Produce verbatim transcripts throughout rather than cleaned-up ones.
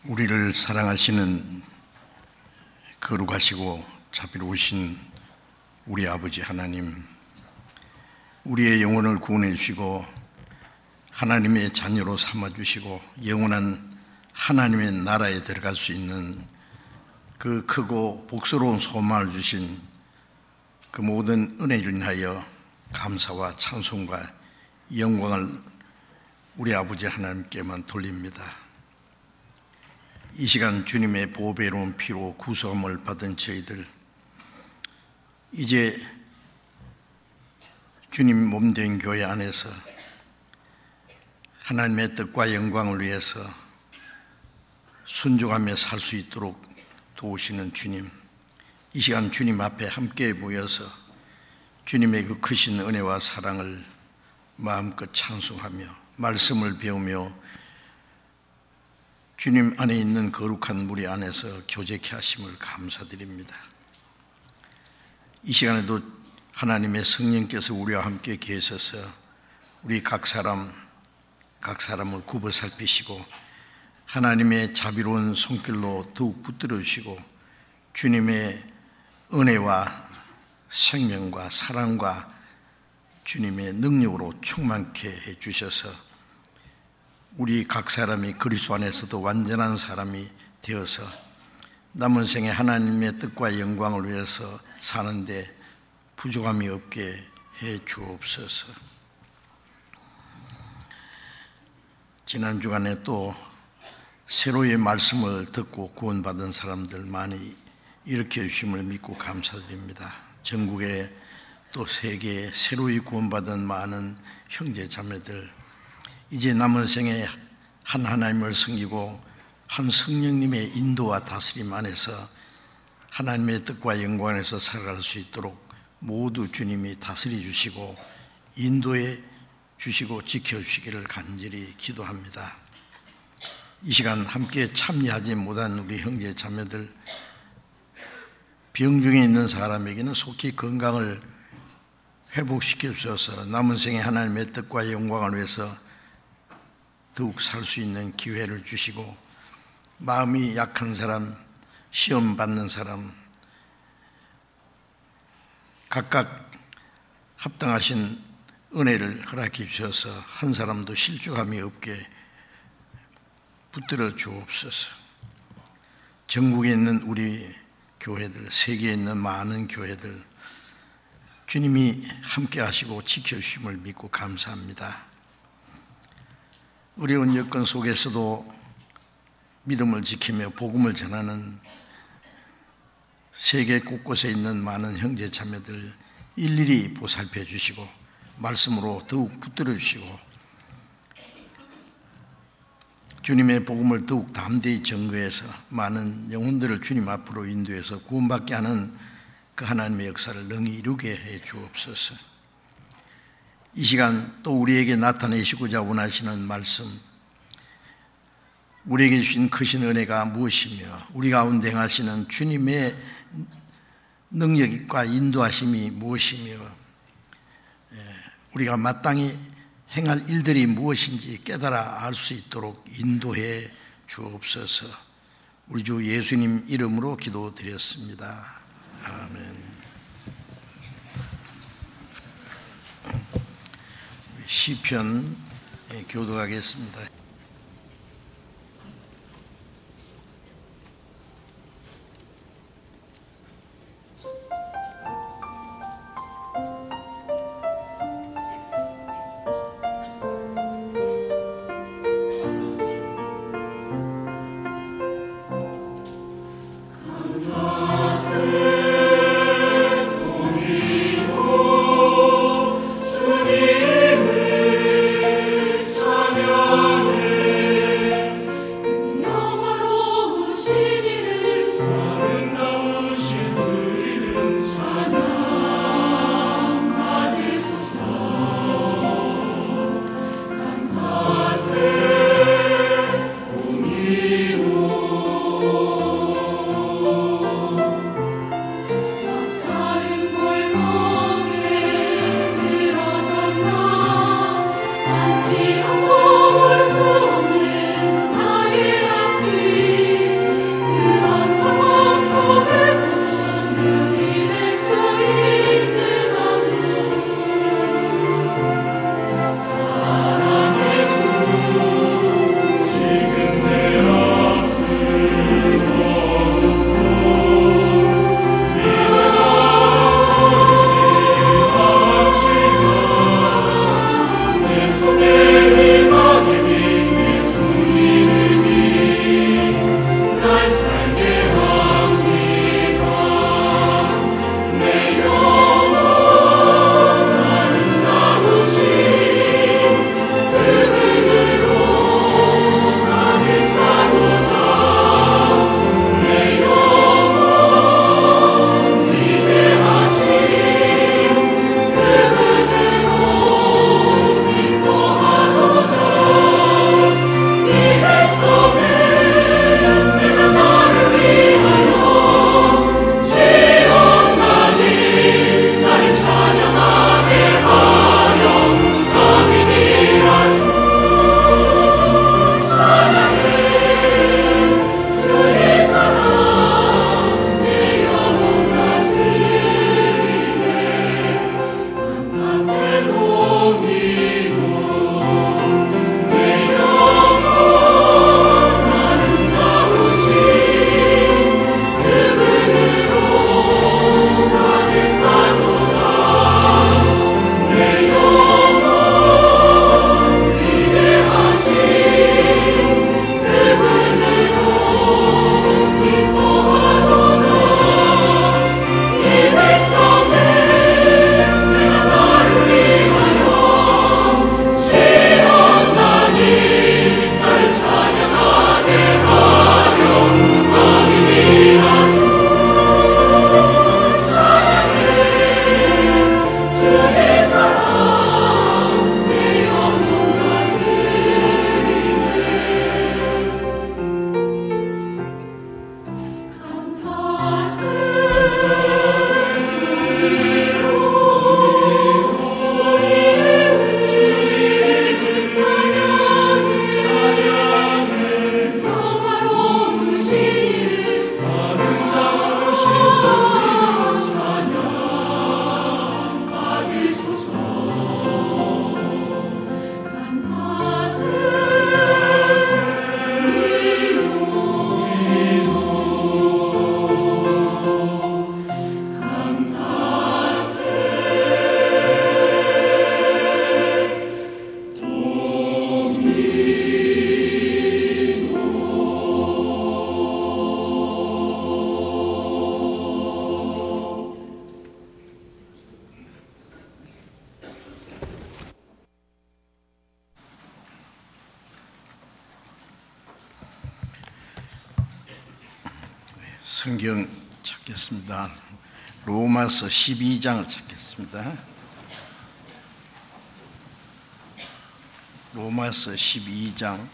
우리를 사랑하시는 거룩하시고 자비로우신 우리 아버지 하나님, 우리의 영혼을 구원해 주시고 하나님의 자녀로 삼아주시고 영원한 하나님의 나라에 들어갈 수 있는 그 크고 복스러운 소망을 주신 그 모든 은혜를 인하여 감사와 찬송과 영광을 우리 아버지 하나님께만 돌립니다. 이 시간 주님의 보배로운 피로 구속함을 받은 저희들, 이제 주님 몸된 교회 안에서 하나님의 뜻과 영광을 위해서 순종하며 살 수 있도록 도우시는 주님, 이 시간 주님 앞에 함께 모여서 주님의 그 크신 은혜와 사랑을 마음껏 찬송하며 말씀을 배우며 주님 안에 있는 거룩한 무리 안에서 교제케 하심을 감사드립니다. 이 시간에도 하나님의 성령께서 우리와 함께 계셔서 우리 각 사람 각 사람을 굽어 살피시고 하나님의 자비로운 손길로 더욱 붙들어 주시고 주님의 은혜와 생명과 사랑과 주님의 능력으로 충만케 해 주셔서 우리 각 사람이 그리스도 안에서도 완전한 사람이 되어서 남은 생에 하나님의 뜻과 영광을 위해서 사는데 부족함이 없게 해 주옵소서. 지난 주간에 또 새로의 말씀을 듣고 구원받은 사람들 많이 일으켜 주심을 믿고 감사드립니다. 전국에 또 세계에 새로이 구원받은 많은 형제 자매들, 이제 남은 생에 한 하나님을 섬기고 한 성령님의 인도와 다스림 안에서 하나님의 뜻과 영광 안에서 살아갈 수 있도록 모두 주님이 다스려 주시고 인도해 주시고 지켜주시기를 간절히 기도합니다. 이 시간 함께 참여하지 못한 우리 형제 자매들, 병 중에 있는 사람에게는 속히 건강을 회복시켜 주셔서 남은 생에 하나님의 뜻과 영광을 위해서 더욱 살 수 있는 기회를 주시고, 마음이 약한 사람, 시험 받는 사람, 각각 합당하신 은혜를 허락해 주셔서 한 사람도 실족함이 없게 붙들어 주옵소서. 전국에 있는 우리 교회들, 세계에 있는 많은 교회들, 주님이 함께 하시고 지켜주심을 믿고 감사합니다. 어려운 여건 속에서도 믿음을 지키며 복음을 전하는 세계 곳곳에 있는 많은 형제 자매들 일일이 보살펴 주시고 말씀으로 더욱 붙들어 주시고 주님의 복음을 더욱 담대히 전거해서 많은 영혼들을 주님 앞으로 인도해서 구원받게 하는 그 하나님의 역사를 능히 이루게 해 주옵소서. 이 시간 또 우리에게 나타내시고자 원하시는 말씀, 우리에게 주신 크신 은혜가 무엇이며 우리 가운데 행하시는 주님의 능력과 인도하심이 무엇이며 우리가 마땅히 행할 일들이 무엇인지 깨달아 알 수 있도록 인도해 주옵소서. 우리 주 예수님 이름으로 기도드렸습니다. 아멘. 시편 교독하겠습니다. 주님을 찬양해 성경 찾겠습니다. 로마서 십이 장을 찾겠습니다. 로마서 십이 장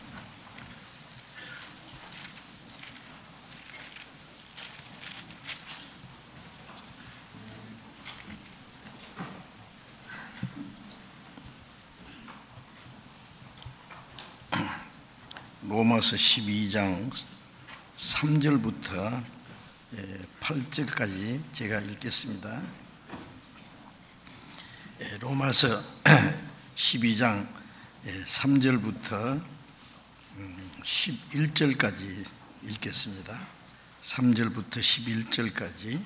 로마서 십이 장 삼 절부터 팔 절까지 제가 읽겠습니다. 로마서 십이 장 삼 절부터 십일 절까지 읽겠습니다. 삼 절부터 십일 절까지.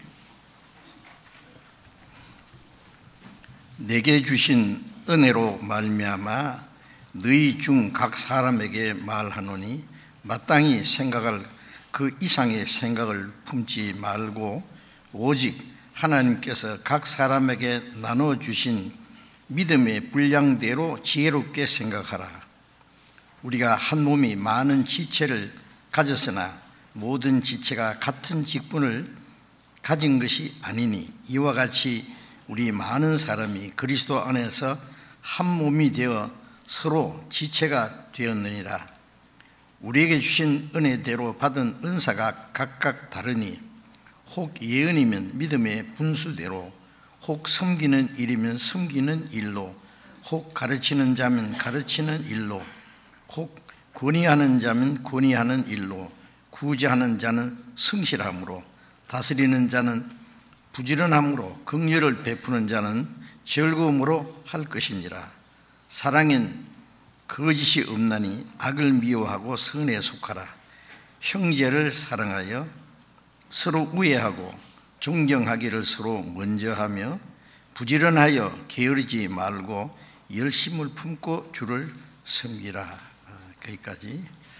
내게 주신 은혜로 말미암아 너희 중 각 사람에게 말하노니 마땅히 생각할 그 이상의 생각을 품지 말고 오직 하나님께서 각 사람에게 나눠주신 믿음의 분량대로 지혜롭게 생각하라. 우리가 한 몸이 많은 지체를 가졌으나 모든 지체가 같은 직분을 가진 것이 아니니 이와 같이 우리 많은 사람이 그리스도 안에서 한 몸이 되어 서로 지체가 되었느니라. 우리에게 주신 은혜대로 받은 은사가 각각 다르니 혹 예언이면 믿음의 분수대로, 혹 섬기는 일이면 섬기는 일로, 혹 가르치는 자면 가르치는 일로, 혹 권위하는 자면 권위하는 일로, 구제하는 자는 성실함으로, 다스리는 자는 부지런함으로, 긍휼을 베푸는 자는 즐거움으로 할 것이니라. 사랑엔 거짓이 없나니 악을 미워하고 선에 속하라. 형제를 사랑하여 서로 우애하고 존경하기를 서로 먼저 하며 부지런하여 게으르지 말고 열심을 품고 주를 섬기라. 거기까지.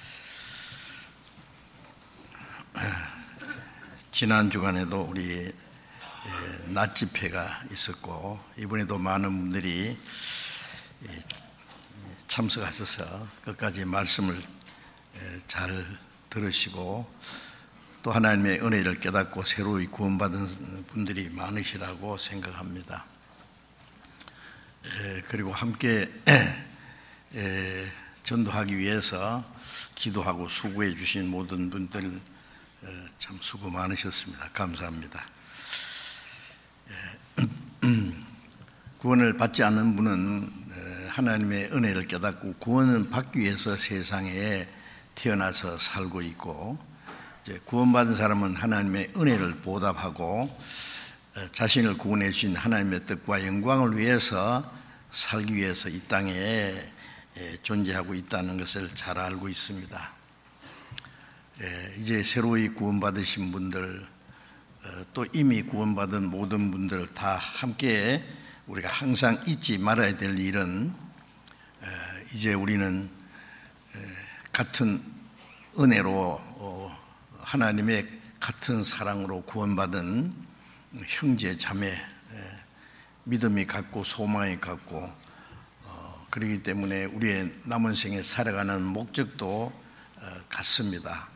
지난 주간에도 우리 낮 집회가 있었고 이번에도 많은 분들이 참석하셔서 끝까지 말씀을 잘 들으시고 또 하나님의 은혜를 깨닫고 새로이 구원받은 분들이 많으시라고 생각합니다. 그리고 함께 전도하기 위해서 기도하고 수고해 주신 모든 분들 참 수고 많으셨습니다. 감사합니다. 구원을 받지 않는 분은 하나님의 은혜를 깨닫고 구원을 받기 위해서 세상에 태어나서 살고 있고, 이제 구원받은 사람은 하나님의 은혜를 보답하고 자신을 구원해 주신 하나님의 뜻과 영광을 위해서 살기 위해서 이 땅에 존재하고 있다는 것을 잘 알고 있습니다. 이제 새로이 구원받으신 분들, 또 이미 구원받은 모든 분들 다 함께 우리가 항상 잊지 말아야 될 일은 이제 우리는 같은 은혜로 하나님의 같은 사랑으로 구원받은 형제 자매, 믿음이 같고 소망이 같고, 그렇기 때문에 우리의 남은 생에 살아가는 목적도 같습니다.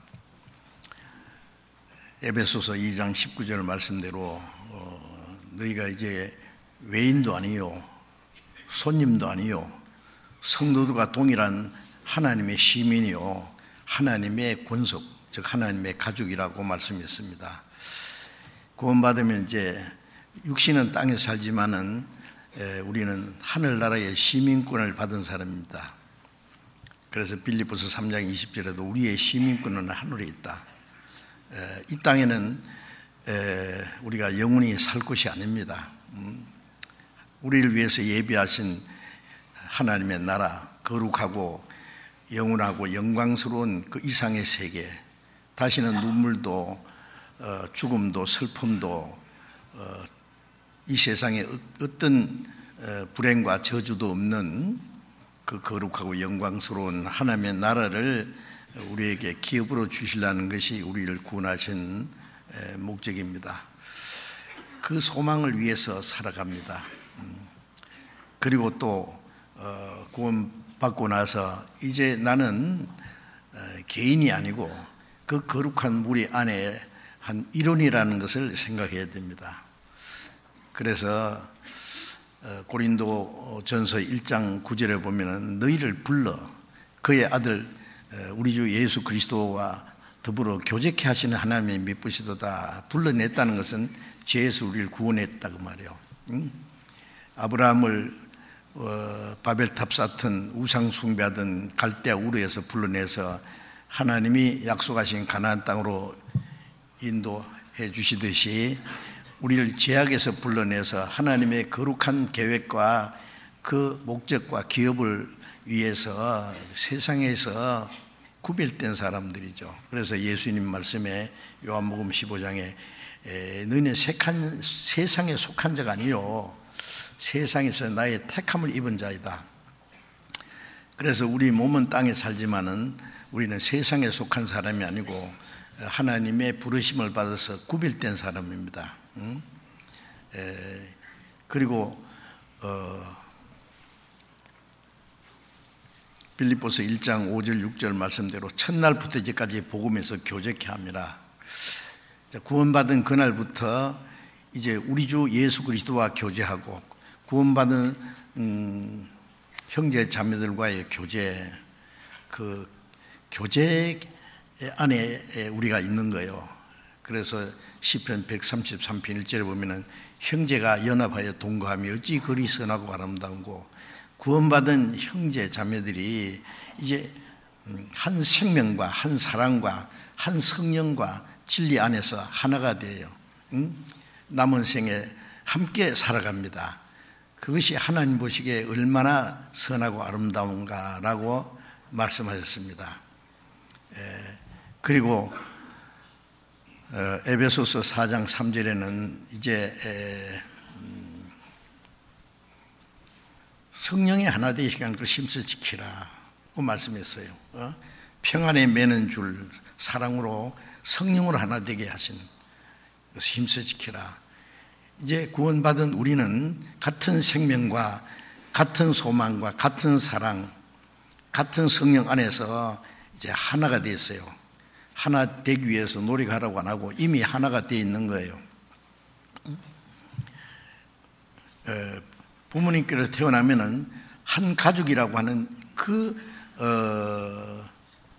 에베소서 이 장 십구 절 말씀대로 너희가 이제 외인도 아니요 손님도 아니요 성도들과 동일한 하나님의 시민이요 하나님의 권속, 즉 하나님의 가족이라고 말씀했습니다. 구원받으면 이제 육신은 땅에 살지만은 우리는 하늘나라의 시민권을 받은 사람입니다. 그래서 빌립보서 삼 장 이십 절에도 우리의 시민권은 하늘에 있다. 이 땅에는 우리가 영원히 살 것이 아닙니다. 우리를 위해서 예비하신 하나님의 나라, 거룩하고 영원하고 영광스러운 그 이상의 세계, 다시는 눈물도 죽음도 슬픔도 이 세상에 어떤 불행과 저주도 없는 그 거룩하고 영광스러운 하나님의 나라를 우리에게 기업으로 주시려는 것이 우리를 구원하신 목적입니다. 그 소망을 위해서 살아갑니다. 그리고 또 구원받고 나서 이제 나는 개인이 아니고 그 거룩한 무리 안에 한 이론이라는 것을 생각해야 됩니다. 그래서 고린도 전서 일 장 구 절에 보면은 너희를 불러 그의 아들 우리 주 예수 그리스도와 더불어 교제케 하시는 하나님의 미쁘시도다. 불러냈다는 것은 죄에서 우리를 구원했다고 말이에요. 응? 아브라함을 어, 바벨탑 쌓던 우상 숭배하던 갈대아 우르에서 불러내서 하나님이 약속하신 가나안 땅으로 인도해 주시듯이 우리를 죄악에서 불러내서 하나님의 거룩한 계획과 그 목적과 기업을 위해서 세상에서 구별된 사람들이죠. 그래서 예수님 말씀에 요한복음 십오 장에 너희는 색한, 세상에 속한 자가 아니요 세상에서 나의 택함을 입은 자이다. 그래서 우리 몸은 땅에 살지만은 우리는 세상에 속한 사람이 아니고 하나님의 부르심을 받아서 구별된 사람입니다. 응? 에, 그리고 어, 빌립보서 일 장 오 절 육 절 말씀대로 첫날부터 이제까지 복음에서 교제케 함이라. 구원받은 그날부터 이제 우리 주 예수 그리스도와 교제하고 구원받은 음, 형제 자매들과의 교제, 그 교제 안에 우리가 있는 거예요. 그래서 시편 백삼십삼 편 일 절에 보면은 형제가 연합하여 동거하며 어찌 그리 선하고 아름다운고. 구원받은 형제 자매들이 이제 한 생명과 한 사랑과 한 성령과 진리 안에서 하나가 돼요. 응? 남은 생에 함께 살아갑니다. 그것이 하나님 보시기에 얼마나 선하고 아름다운가라고 말씀하셨습니다. 에, 그리고 어, 에베소서 사 장 삼 절에는 이제 에, 음, 성령의 하나 되시는 것을 힘써 지키라고 말씀했어요. 어? 평안에 매는 줄 사랑으로 성령으로 하나 되게 하신 것을 힘써 지키라. 이제 구원받은 우리는 같은 생명과 같은 소망과 같은 사랑, 같은 성령 안에서 이제 하나가 됐어요. 하나 되기 위해서 노력하라고 안 하고 이미 하나가 되어 있는 거예요. 에, 부모님께서 태어나면은 한 가족이라고 하는 그 어,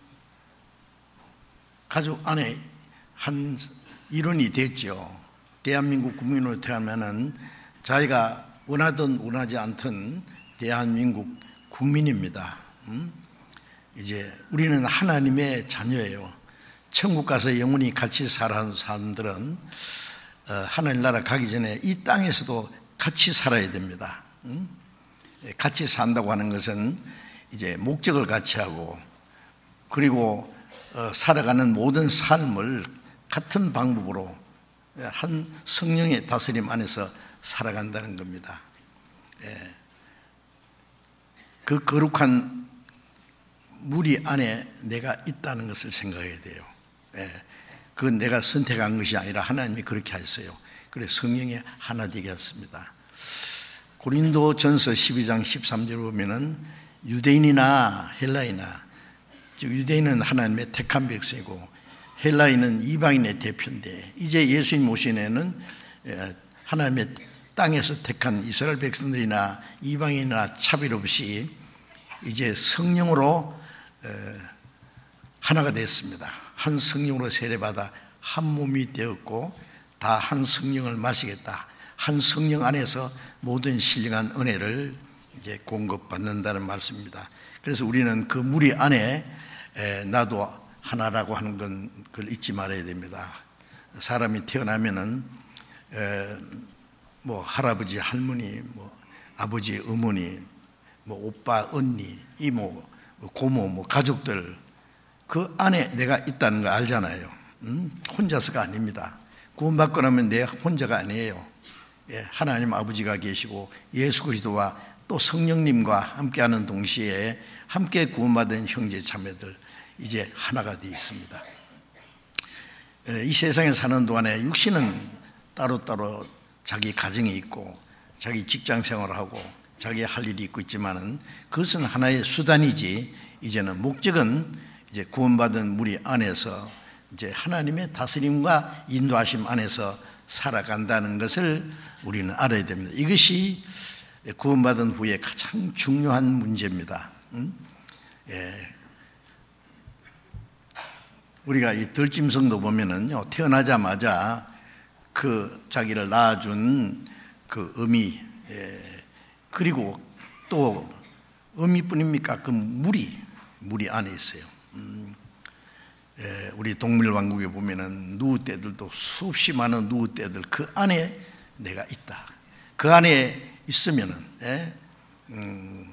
가족 안에 한 일원이 됐죠. 대한민국 국민으로 태어나면은 자기가 원하든 원하지 않든 대한민국 국민입니다. 음? 이제 우리는 하나님의 자녀예요. 천국 가서 영원히 같이 살아가는 사람들은 어, 하나님 나라 가기 전에 이 땅에서도 같이 살아야 됩니다. 음? 같이 산다고 하는 것은 이제 목적을 같이 하고 그리고 어, 살아가는 모든 삶을 같은 방법으로 한 성령의 다스림 안에서 살아간다는 겁니다. 예. 그 거룩한 무리 안에 내가 있다는 것을 생각해야 돼요. 예. 그건 내가 선택한 것이 아니라 하나님이 그렇게 하셨어요. 그래서 성령이 하나 되게 했습니다. 고린도 전서 십이 장 십삼 절 보면은 유대인이나 헬라이나, 즉 유대인은 하나님의 택한 백성이고 헬라인은 이방인의 대표인데 이제 예수님 오신 애는 하나님의 땅에서 택한 이스라엘 백성들이나 이방인이나 차별 없이 이제 성령으로 하나가 됐습니다. 한 성령으로 세례받아 한 몸이 되었고 다 한 성령을 마시겠다. 한 성령 안에서 모든 신령한 은혜를 이제 공급받는다는 말씀입니다. 그래서 우리는 그 무리 안에 나도 하나라고 하는 건 그걸 잊지 말아야 됩니다. 사람이 태어나면은 뭐 할아버지, 할머니, 뭐 아버지, 어머니, 뭐 오빠, 언니, 이모, 고모, 뭐 가족들 그 안에 내가 있다는 걸 알잖아요. 음? 혼자서가 아닙니다. 구원받고 나면 내 혼자가 아니에요. 예, 하나님 아버지가 계시고 예수 그리스도와 또 성령님과 함께하는 동시에 함께 구원받은 형제 자매들 이제 하나가 되어 있습니다. 이 세상에 사는 동안에 육신은 따로따로 자기 가정이 있고 자기 직장 생활을 하고 자기 할 일이 있고 있지만은 그것은 하나의 수단이지 이제는 목적은 이제 구원받은 무리 안에서 이제 하나님의 다스림과 인도하심 안에서 살아간다는 것을 우리는 알아야 됩니다. 이것이 구원받은 후에 가장 중요한 문제입니다. 음? 예. 우리가 이 들짐승도 보면은요, 태어나자마자 그 자기를 낳아준 그 어미, 예, 그리고 또 어미뿐입니까? 그 물이 물이 안에 있어요. 음, 예, 우리 동물왕국에 보면은 누구떼들도 수없이 많은 누구떼들 그 안에 내가 있다. 그 안에 있으면은, 예, 음,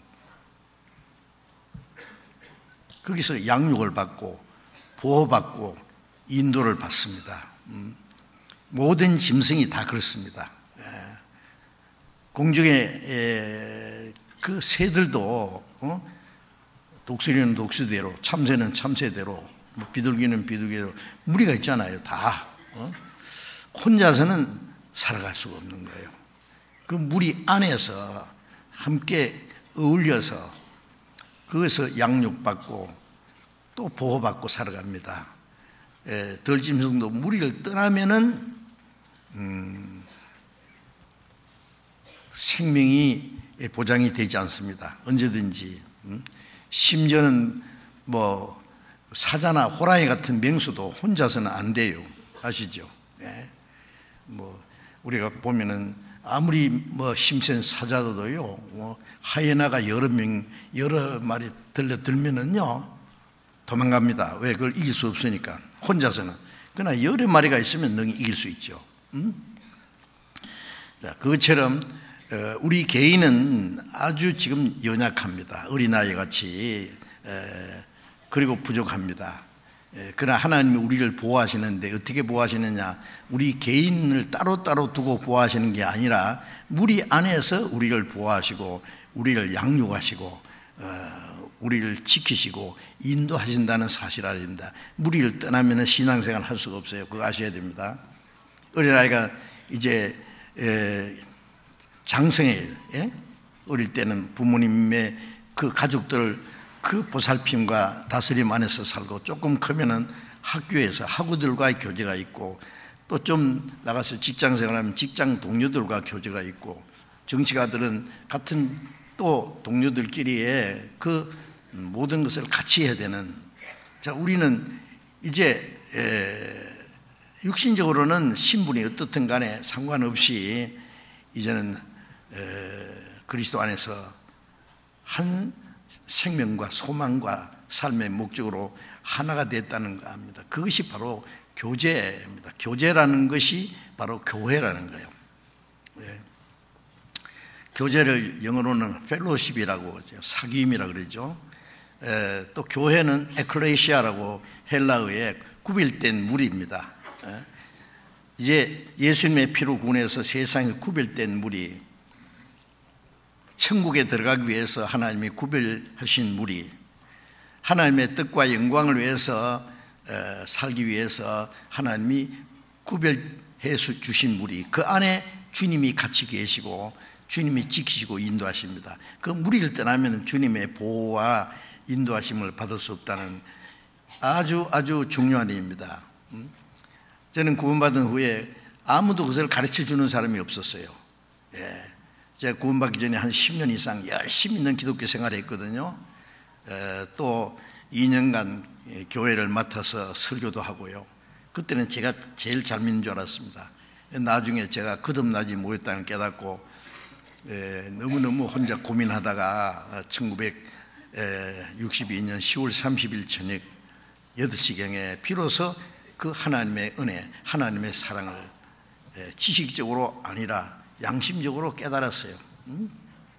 거기서 양육을 받고 보호받고 인도를 받습니다. 음, 모든 짐승이 다 그렇습니다. 예, 공중의 에, 그 새들도 어? 독수리는 독수리대로, 참새는 참새대로, 뭐 비둘기는 비둘기대로 무리가 있잖아요. 다 어? 혼자서는 살아갈 수가 없는 거예요. 그 무리 안에서 함께 어울려서 거기서 양육받고 또 보호받고 살아갑니다. 예, 들짐승도 무리를 떠나면은 음, 생명이 보장이 되지 않습니다. 언제든지. 음, 심지어는 뭐 사자나 호랑이 같은 맹수도 혼자서는 안 돼요. 아시죠? 예. 뭐 우리가 보면은 아무리 뭐 힘센 사자도요, 뭐 하이에나가 여러 명 여러 마리 들려들면은요 도망갑니다. 왜? 그걸 이길 수 없으니까 혼자서는. 그러나 여러 마리가 있으면 능히 이길 수 있죠. 음? 자, 그것처럼 우리 개인은 아주 지금 연약합니다. 어린아이 같이. 그리고 부족합니다. 그러나 하나님이 우리를 보호하시는데 어떻게 보호하시느냐? 우리 개인을 따로따로 두고 보호하시는 게 아니라 무리 안에서 우리를 보호하시고 우리를 양육하시고 우리를 지키시고 인도하신다는 사실을 알아야 됩니다. 무리를 떠나면 신앙생활 할 수가 없어요. 그거 아셔야 됩니다. 어린아이가 이제 장성해요. 예? 어릴 때는 부모님의 그 가족들 그 보살핌과 다스림 안에서 살고, 조금 크면은 학교에서 학우들과의 교제가 있고, 또 좀 나가서 직장 생활하면 직장 동료들과 교제가 있고, 정치가들은 같은 또 동료들끼리의 그 모든 것을 같이 해야 되는. 자, 우리는 이제 에, 육신적으로는 신분이 어떻든 간에 상관없이 이제는 에, 그리스도 안에서 한 생명과 소망과 삶의 목적으로 하나가 됐다는 거 압니다. 그것이 바로 교제입니다. 교제라는 것이 바로 교회라는 거예요. 네. 교제를 영어로는 펠로십이라고 하죠. 사귐이라고 그러죠. 에, 또 교회는 에클레시아라고 헬라어의 구별된 무리입니다. 에, 이제 예수님의 피로 구원해서 세상에 구별된 무리, 천국에 들어가기 위해서 하나님이 구별하신 무리, 하나님의 뜻과 영광을 위해서 살기 위해서 하나님이 구별해 주신 무리, 그 안에 주님이 같이 계시고 주님이 지키시고 인도하십니다. 그 무리를 떠나면 주님의 보호와 인도하심을 받을 수 없다는 아주 아주 중요한 일입니다. 저는 구원받은 후에 아무도 그것을 가르쳐주는 사람이 없었어요. 예. 제가 구원받기 전에 한 십 년 이상 열심히 있는 기독교 생활을 했거든요. 에, 또 이 년간 교회를 맡아서 설교도 하고요. 그때는 제가 제일 잘 믿는 줄 알았습니다. 나중에 제가 거듭나지 못했다는 깨닫고 에, 너무너무 혼자 고민하다가 천구백육십이 년 시월 삼십일 저녁 여덟 시경에 비로소 그 하나님의 은혜, 하나님의 사랑을 에, 지식적으로 아니라 양심적으로 깨달았어요. 음?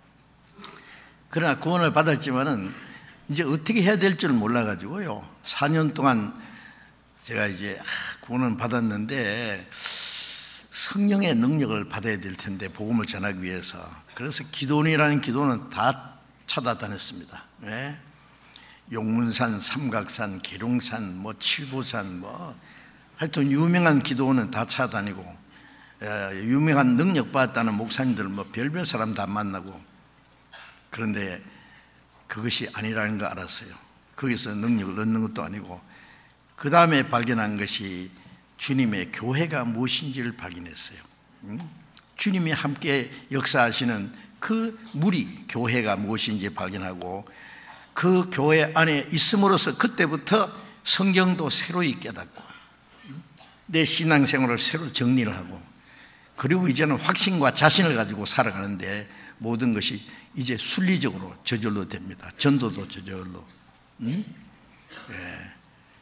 그러나 구원을 받았지만은 이제 어떻게 해야 될 줄 몰라가지고요. 사 년 동안 제가 이제 구원을 받았는데 성령의 능력을 받아야 될 텐데, 복음을 전하기 위해서. 그래서 기도원이라는 기도는 다 찾아다녔습니다. 네? 용문산, 삼각산, 계룡산, 뭐 칠보산, 뭐 하여튼 유명한 기도원은 다 찾아다니고, 유명한 능력 받았다는 목사님들 뭐 별별 사람 다 만나고. 그런데 그것이 아니라는 거 알았어요. 거기서 능력을 얻는 것도 아니고 그 다음에 발견한 것이 주님의 교회가 무엇인지를 발견했어요. 주님이 함께 역사하시는 그 무리 교회가 무엇인지 발견하고 그 교회 안에 있음으로써 그때부터 성경도 새로이 깨닫고 내 신앙생활을 새로 정리를 하고 그리고 이제는 확신과 자신을 가지고 살아가는데 모든 것이 이제 순리적으로 저절로 됩니다. 전도도 저절로. 음? 예.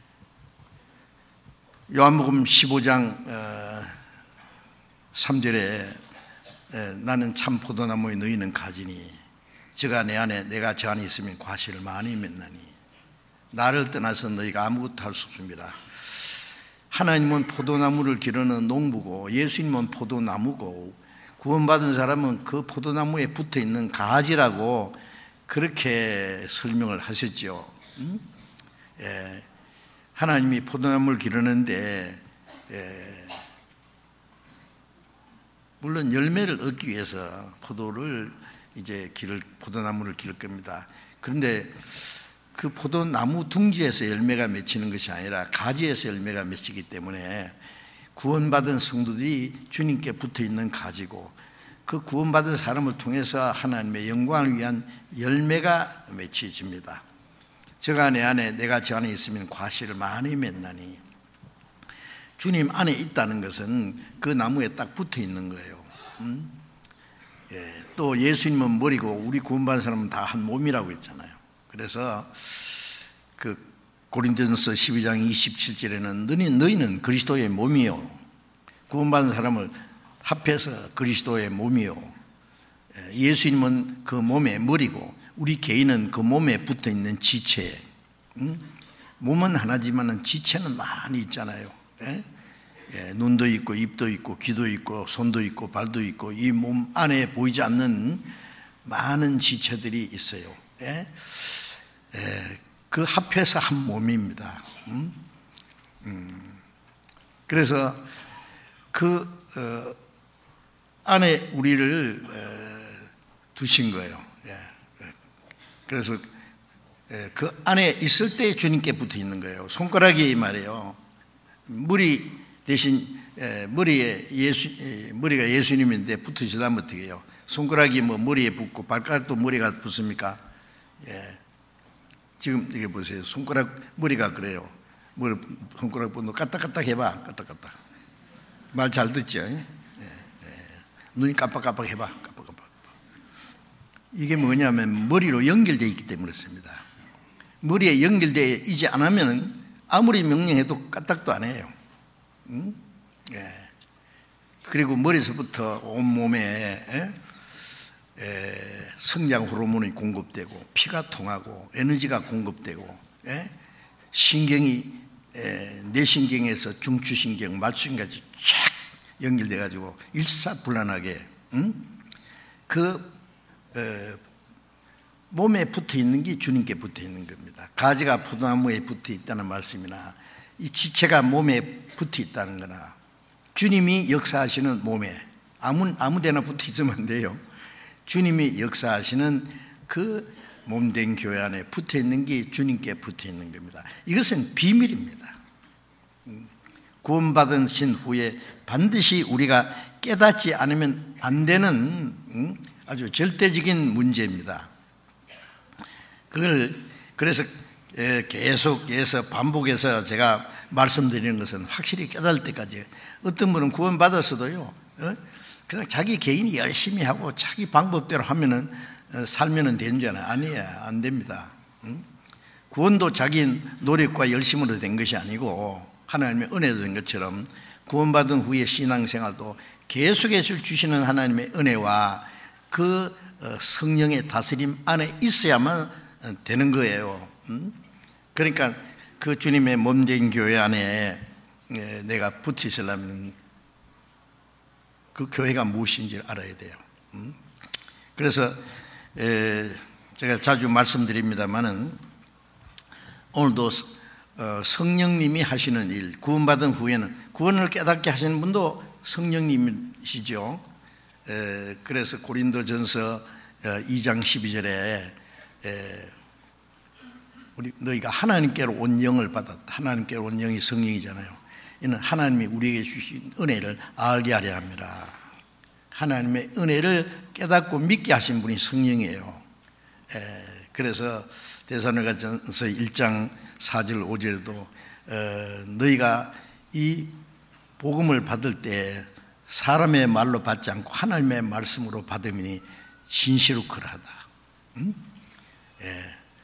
요한복음 십오 장 삼 절에 나는 참 포도나무에 너희는 가지니 저가 내 안에 내가 저 안에 있으면 과실을 많이 맺나니 나를 떠나서 너희가 아무것도 할 수 없습니다. 하나님은 포도나무를 기르는 농부고 예수님은 포도나무고 구원받은 사람은 그 포도나무에 붙어있는 가지라고 그렇게 설명을 하셨죠. 음? 예. 하나님이 포도나무를 기르는데 예. 물론 열매를 얻기 위해서 포도를 이제 기를 포도나무를 기를 겁니다. 그런데 그 포도나무 둥지에서 열매가 맺히는 것이 아니라 가지에서 열매가 맺히기 때문에 구원받은 성도들이 주님께 붙어있는 가지고 그 구원받은 사람을 통해서 하나님의 영광을 위한 열매가 맺혀집니다. 저가 내 안에 내가 저 안에 있으면 과실을 많이 맺나니 주님 안에 있다는 것은 그 나무에 딱 붙어있는 거예요. 음? 예, 또 예수님은 머리고 우리 구원받은 사람은 다 한 몸이라고 했잖아요. 그래서 그 고린도전서 십이 장 이십칠 절에는 너희, 너희는 그리스도의 몸이요 구원받은 사람을 합해서 그리스도의 몸이요 예수님은 그 몸의 머리고 우리 개인은 그 몸에 붙어있는 지체. 음? 몸은 하나지만 지체는 많이 있잖아요. 예? 예, 눈도 있고 입도 있고 귀도 있고 손도 있고 발도 있고 이 몸 안에 보이지 않는 많은 지체들이 있어요. 예? 예, 그 합해서 한 몸입니다. 음? 음. 그래서 그 어, 안에 우리를 어, 두신 거예요. 예. 그래서 예, 그 안에 있을 때 주님께 붙어 있는 거예요. 손가락이 말이에요. 머리 대신 예, 머리에 예수 예, 머리가 예수님인데 붙으시다면 어떻게 해요? 손가락이 뭐 머리에 붙고 발가락도 머리가 붙습니까? 예. 지금 이게 보세요. 손가락 머리가 그래요. 머리 손가락 붙는 까딱까딱 해봐. 까딱까딱. 말 잘 듣죠? 예, 예. 눈이 깜빡깜빡 해봐. 깜빡깜빡. 이게 뭐냐면 머리로 연결되어 있기 때문에 그렇습니다. 머리에 연결되어 있지 않으면 아무리 명령해도 까딱도 안 해요. 응? 예. 그리고 머리에서부터 온몸에 예? 예, 성장 호르몬이 공급되고 피가 통하고 에너지가 공급되고 예? 신경이 예, 뇌신경에서 중추신경, 말추신경까지 쫙 연결돼 가지고 일사불란하게 응? 그 어, 몸에 붙어 있는 게 주님께 붙어 있는 겁니다. 가지가 포도나무에 붙어 있다는 말씀이나 이 지체가 몸에 붙어 있다는 거나 주님이 역사하시는 몸에 아무, 아무 데나 붙어 있으면 안 돼요. 주님이 역사하시는 그 몸된 교회 안에 붙어 있는 게 주님께 붙어 있는 겁니다. 이것은 비밀입니다. 구원받으신 후에 반드시 우리가 깨닫지 않으면 안 되는 아주 절대적인 문제입니다. 그걸 그래서 계속해서 반복해서 제가 말씀드리는 것은 확실히 깨달을 때까지 어떤 분은 구원받았어도요 그냥 자기 개인이 열심히 하고 자기 방법대로 하면은 살면은 되는 줄 알아요. 아니에요. 안 됩니다. 구원도 자기 노력과 열심으로 된 것이 아니고 하나님의 은혜도 된 것처럼 구원받은 후의 신앙생활도 계속해서 주시는 하나님의 은혜와 그 성령의 다스림 안에 있어야만 되는 거예요. 그러니까 그 주님의 몸된 교회 안에 내가 붙으시려면 그 교회가 무엇인지 알아야 돼요. 그래서 제가 자주 말씀드립니다마는 오늘도 성령님이 하시는 일, 구원받은 후에는 구원을 깨닫게 하시는 분도 성령님이시죠. 그래서 고린도전서 이 장 십이 절에 우리 너희가 하나님께로 온 영을 받았다. 하나님께로 온 영이 성령이잖아요. 이는 하나님이 우리에게 주신 은혜를 알게 하려 함이라. 하나님의 은혜를 깨닫고 믿게 하신 분이 성령이에요. 에, 그래서 데살로니가전서 일 장 사 절 오 절에도 어, 너희가 이 복음을 받을 때 사람의 말로 받지 않고 하나님의 말씀으로 받으니 진실로 그러하다. 응? 예.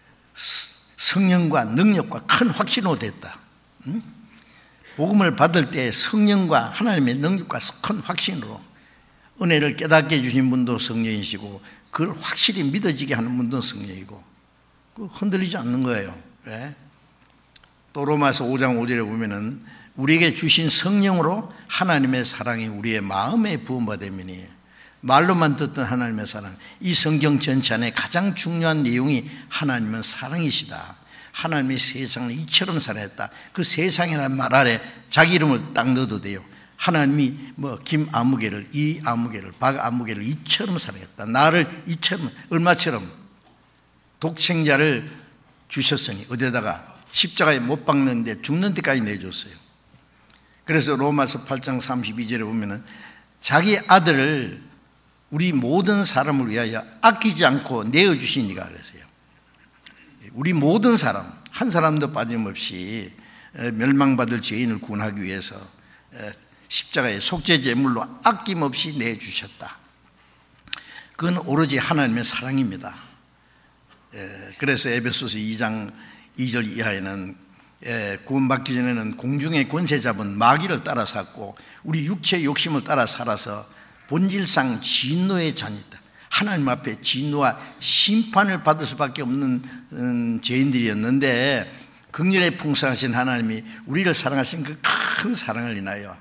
성령과 능력과 큰 확신으로 됐다. 응? 복음을 받을 때 성령과 하나님의 능력과 큰 확신으로 은혜를 깨닫게 해주신 분도 성령이시고 그걸 확실히 믿어지게 하는 분도 성령이고 흔들리지 않는 거예요. 네? 또 로마서 오 장 오 절에 보면은 우리에게 주신 성령으로 하나님의 사랑이 우리의 마음에 부음받으니 말로만 듣던 하나님의 사랑, 이 성경 전체 안에 가장 중요한 내용이 하나님은 사랑이시다. 하나님이 세상을 이처럼 사랑했다. 그 세상이라는 말 아래 자기 이름을 딱 넣어도 돼요. 하나님이 뭐 김아무개를, 이아무개를, 박아무개를 이처럼 사랑했다. 나를 이처럼, 얼마처럼 독생자를 주셨으니 어디다가 십자가에 못 박는데 죽는 데까지 내줬어요. 그래서 로마서 팔 장 삼십이 절에 보면은 자기 아들을 우리 모든 사람을 위하여 아끼지 않고 내어주시니까 그랬어요. 우리 모든 사람, 한 사람도 빠짐없이 멸망받을 죄인을 구원하기 위해서 십자가의 속죄제물로 아낌없이 내주셨다. 그건 오로지 하나님의 사랑입니다. 그래서 에베소서 이 장 이 절 이하에는 구원받기 전에는 공중의 권세 잡은 마귀를 따라 샀고 우리 육체의 욕심을 따라 살아서 본질상 진노의 자녀다. 하나님 앞에 진노와 심판을 받을 수밖에 없는 죄인들이었는데 긍휼에 풍성하신 하나님이 우리를 사랑하신 그 큰 사랑을 인하여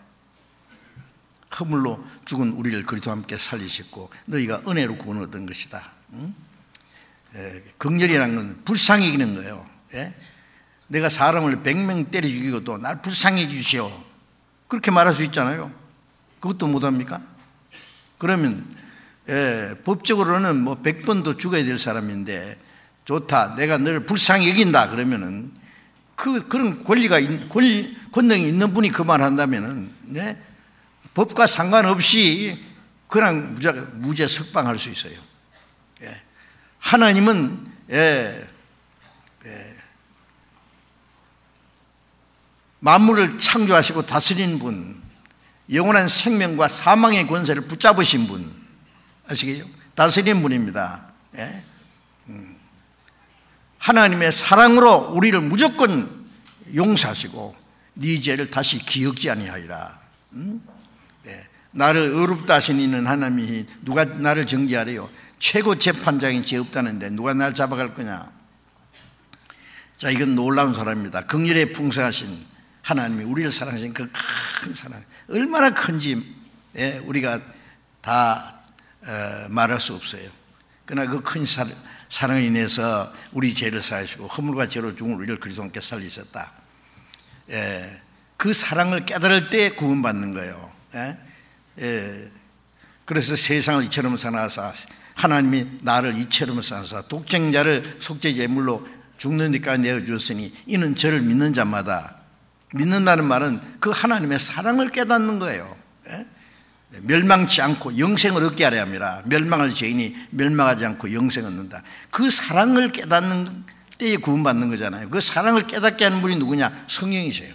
허물로 죽은 우리를 그리스도와 함께 살리셨고 너희가 은혜로 구원을 얻은 것이다. 응? 긍휼이라는 건 불쌍히 여기는 거예요. 예? 내가 사람을 백 명 때려 죽이고도 날 불쌍히 주시오. 그렇게 말할 수 있잖아요. 그것도 못합니까? 그러면 예, 법적으로는 뭐 백 번도 죽어야 될 사람인데 좋다, 내가 너를 불쌍히 여긴다 그러면은 그, 그런 권리가, 권리, 권능이 있는 분이 그 말 한다면은 네? 법과 상관없이 그냥 무죄, 무죄 석방할 수 있어요. 예. 하나님은 예, 예, 만물을 창조하시고 다스리는 분, 영원한 생명과 사망의 권세를 붙잡으신 분 아시겠죠? 다스리는 분입니다. 예? 음. 하나님의 사랑으로 우리를 무조건 용서하시고 네 죄를 다시 기억지 아니하리라. 음? 예. 나를 의롭다 하신 이는 하나님이 누가 나를 정죄하래요? 최고 재판장이 죄 없다는데 누가 날 잡아갈 거냐? 자, 이건 놀라운 사람입니다. 긍휼에 풍성하신 하나님이 우리를 사랑하신 그 큰 사랑, 얼마나 큰지 예, 우리가 다 어, 말할 수 없어요. 그러나 그 큰 사랑을 인해서 우리 죄를 사하시고 허물과 죄로 죽은 우리를 그리스도와 함께 살리셨다. 예, 그 사랑을 깨달을 때 구원받는 거예요. 예? 예, 그래서 세상을 이처럼 사랑하사 하나님이 나를 이처럼 사랑하사 독생자를 속죄제물로 죽는 데까지 내어주었으니 이는 저를 믿는 자마다, 믿는다는 말은 그 하나님의 사랑을 깨닫는 거예요. 예? 멸망치 않고 영생을 얻게 하려 함이라. 멸망할 죄인이 멸망하지 않고 영생을 얻는다. 그 사랑을 깨닫는 때에 구원받는 거잖아요. 그 사랑을 깨닫게 하는 분이 누구냐? 성령이세요.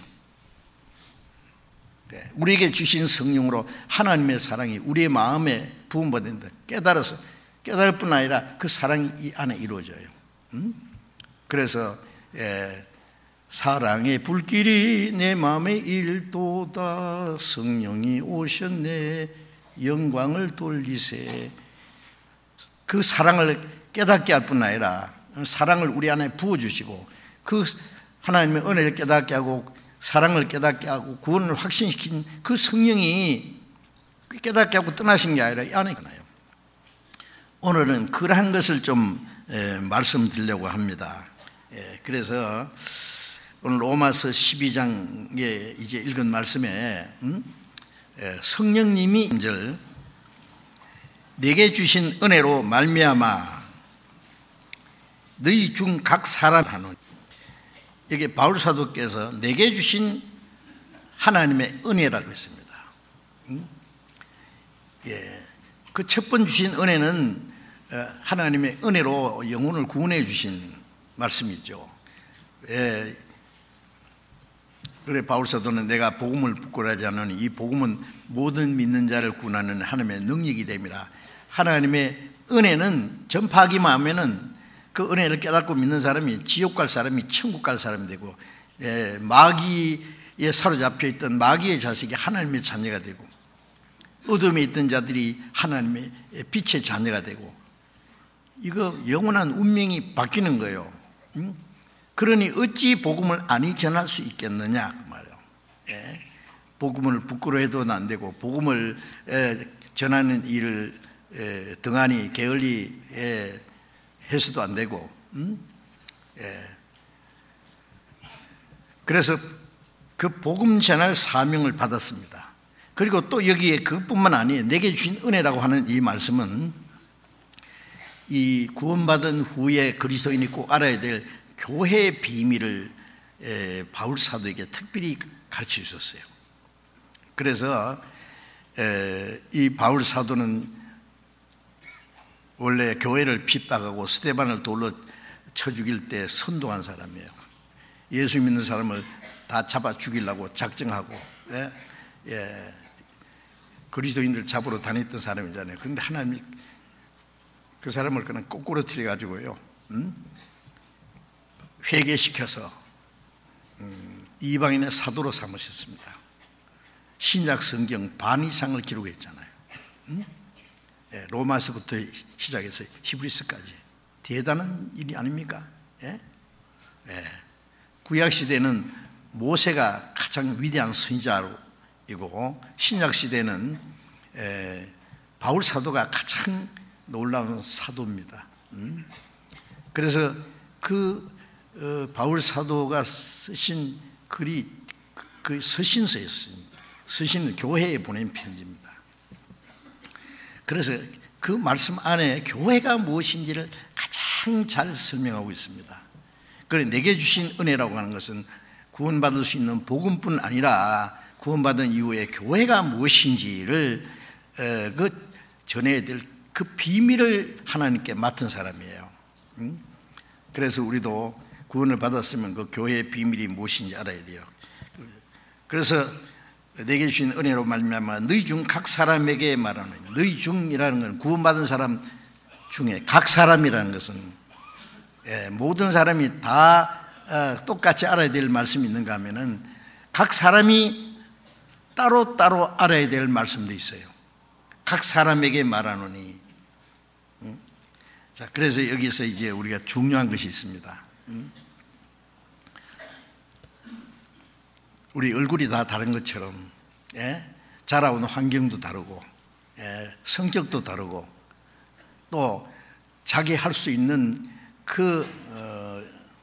네. 우리에게 주신 성령으로 하나님의 사랑이 우리의 마음에 부음받는다. 깨달아서 깨달을 뿐 아니라 그 사랑이 이 안에 이루어져요. 음? 그래서 예, 사랑의 불길이 내 마음에 일도다. 성령이 오셨네. 영광을 돌리세. 그 사랑을 깨닫게 할 뿐 아니라 사랑을 우리 안에 부어주시고 그 하나님의 은혜를 깨닫게 하고 사랑을 깨닫게 하고 구원을 확신시킨 그 성령이 깨닫게 하고 떠나신 게 아니라 이 안에 있나요. 오늘은 그러한 것을 좀 에, 말씀드리려고 합니다. 예, 그래서 오늘 로마서 십이 장에 이제 읽은 말씀에 음? 예, 성령님이 인절 내게 주신 은혜로 말미암아 너희 중 각 사람 하노니 여기 바울 사도께서 내게 주신 하나님의 은혜라고 했습니다. 음? 예, 그 첫 번 주신 은혜는 하나님의 은혜로 영혼을 구원해 주신 말씀이죠. 예, 그래 바울 사도는 내가 복음을 부끄러워하지 않으니 이 복음은 모든 믿는 자를 구원하는 하나님의 능력이 됨이라. 하나님의 은혜는 전파하기만 하면은 그 은혜를 깨닫고 믿는 사람이 지옥 갈 사람이 천국 갈 사람이 되고, 예, 마귀에 사로잡혀 있던 마귀의 자식이 하나님의 자녀가 되고, 어둠에 있던 자들이 하나님의 빛의 자녀가 되고, 이거 영원한 운명이 바뀌는 거예요. 응? 그러니 어찌 복음을 아니 전할 수 있겠느냐 그 말이에요. 예. 복음을 부끄러워해도 안 되고, 복음을 에, 전하는 일을 에, 등한히 게을리 에, 해서도 안 되고, 음? 예. 그래서 그 복음 전할 사명을 받았습니다. 그리고 또 여기에 그뿐만 아니에요. 내게 주신 은혜라고 하는 이 말씀은 이 구원받은 후에 그리스도인이 꼭 알아야 될 교회의 비밀을 에, 바울 사도에게 특별히 가르쳐 주셨어요. 그래서 에, 이 바울 사도는 원래 교회를 핍박하고 스데반을 돌로 쳐 죽일 때 선동한 사람이에요. 예수 믿는 사람을 다 잡아 죽이려고 작정하고, 예, 예, 그리스도인들 잡으러 다녔던 사람이잖아요. 그런데 하나님이 그 사람을 그냥 거꾸로 틀어가지고요, 음? 회개시켜서 음, 이방인의 사도로 삼으셨습니다. 신약 성경 반 이상을 기록했잖아요. 음? 예, 로마서부터 시작해서 히브리서까지 대단한 일이 아닙니까? 예? 예. 구약 시대는 모세가 가장 위대한 선지자이고, 신약 시대는 예, 바울 사도가 가장 놀라운 사도입니다. 음? 그래서 그 어, 바울 사도가 쓰신 글이 그 서신서였습니다. 서신은 교회에 보낸 편지입니다. 그래서 그 말씀 안에 교회가 무엇인지를 가장 잘 설명하고 있습니다. 그래 내게 주신 은혜라고 하는 것은 구원받을 수 있는 복음뿐 아니라 구원받은 이후에 교회가 무엇인지를 그 전해야 될 그 비밀을 하나님께 맡은 사람이에요. 그래서 우리도 구원을 받았으면 그 교회의 비밀이 무엇인지 알아야 돼요. 그래서 내게 주신 은혜로 말미암아 너희 중 각 사람에게 말하는, 너희 중이라는 건 구원받은 사람 중에 각 사람이라는 것은 예, 모든 사람이 다 어, 똑같이 알아야 될 말씀이 있는가 하면은 각 사람이 따로따로 알아야 될 말씀도 있어요. 각 사람에게 말하노니. 음? 자, 그래서 여기서 이제 우리가 중요한 것이 있습니다. 음? 우리 얼굴이 다 다른 것처럼, 예? 자라온 환경도 다르고, 예? 성격도 다르고, 또 자기 할 수 있는 그 어,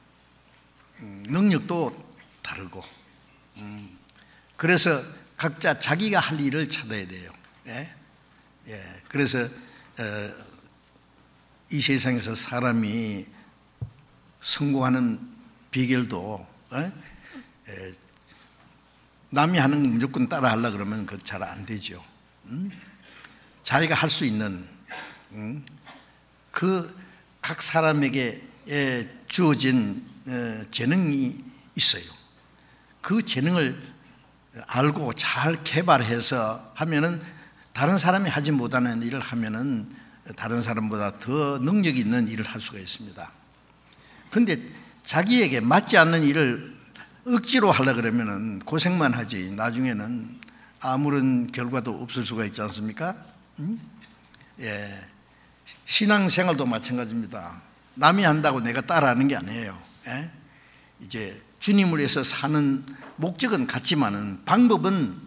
능력도 다르고, 음, 그래서 각자 자기가 할 일을 찾아야 돼요. 예? 예, 그래서 어, 이 세상에서 사람이 성공하는 비결도 예? 예, 남이 하는 거 무조건 따라 하려고 그러면 그 잘 안 되죠. 음? 자기가 할 수 있는 음? 그 각 사람에게 주어진 재능이 있어요. 그 재능을 알고 잘 개발해서 하면은 다른 사람이 하지 못하는 일을 하면은 다른 사람보다 더 능력이 있는 일을 할 수가 있습니다. 그런데 자기에게 맞지 않는 일을 억지로 하려고 그러면은 고생만 하지 나중에는 아무런 결과도 없을 수가 있지 않습니까? 음? 예. 신앙생활도 마찬가지입니다. 남이 한다고 내가 따라하는 게 아니에요. 예? 이제 주님을 위해서 사는 목적은 같지만은 방법은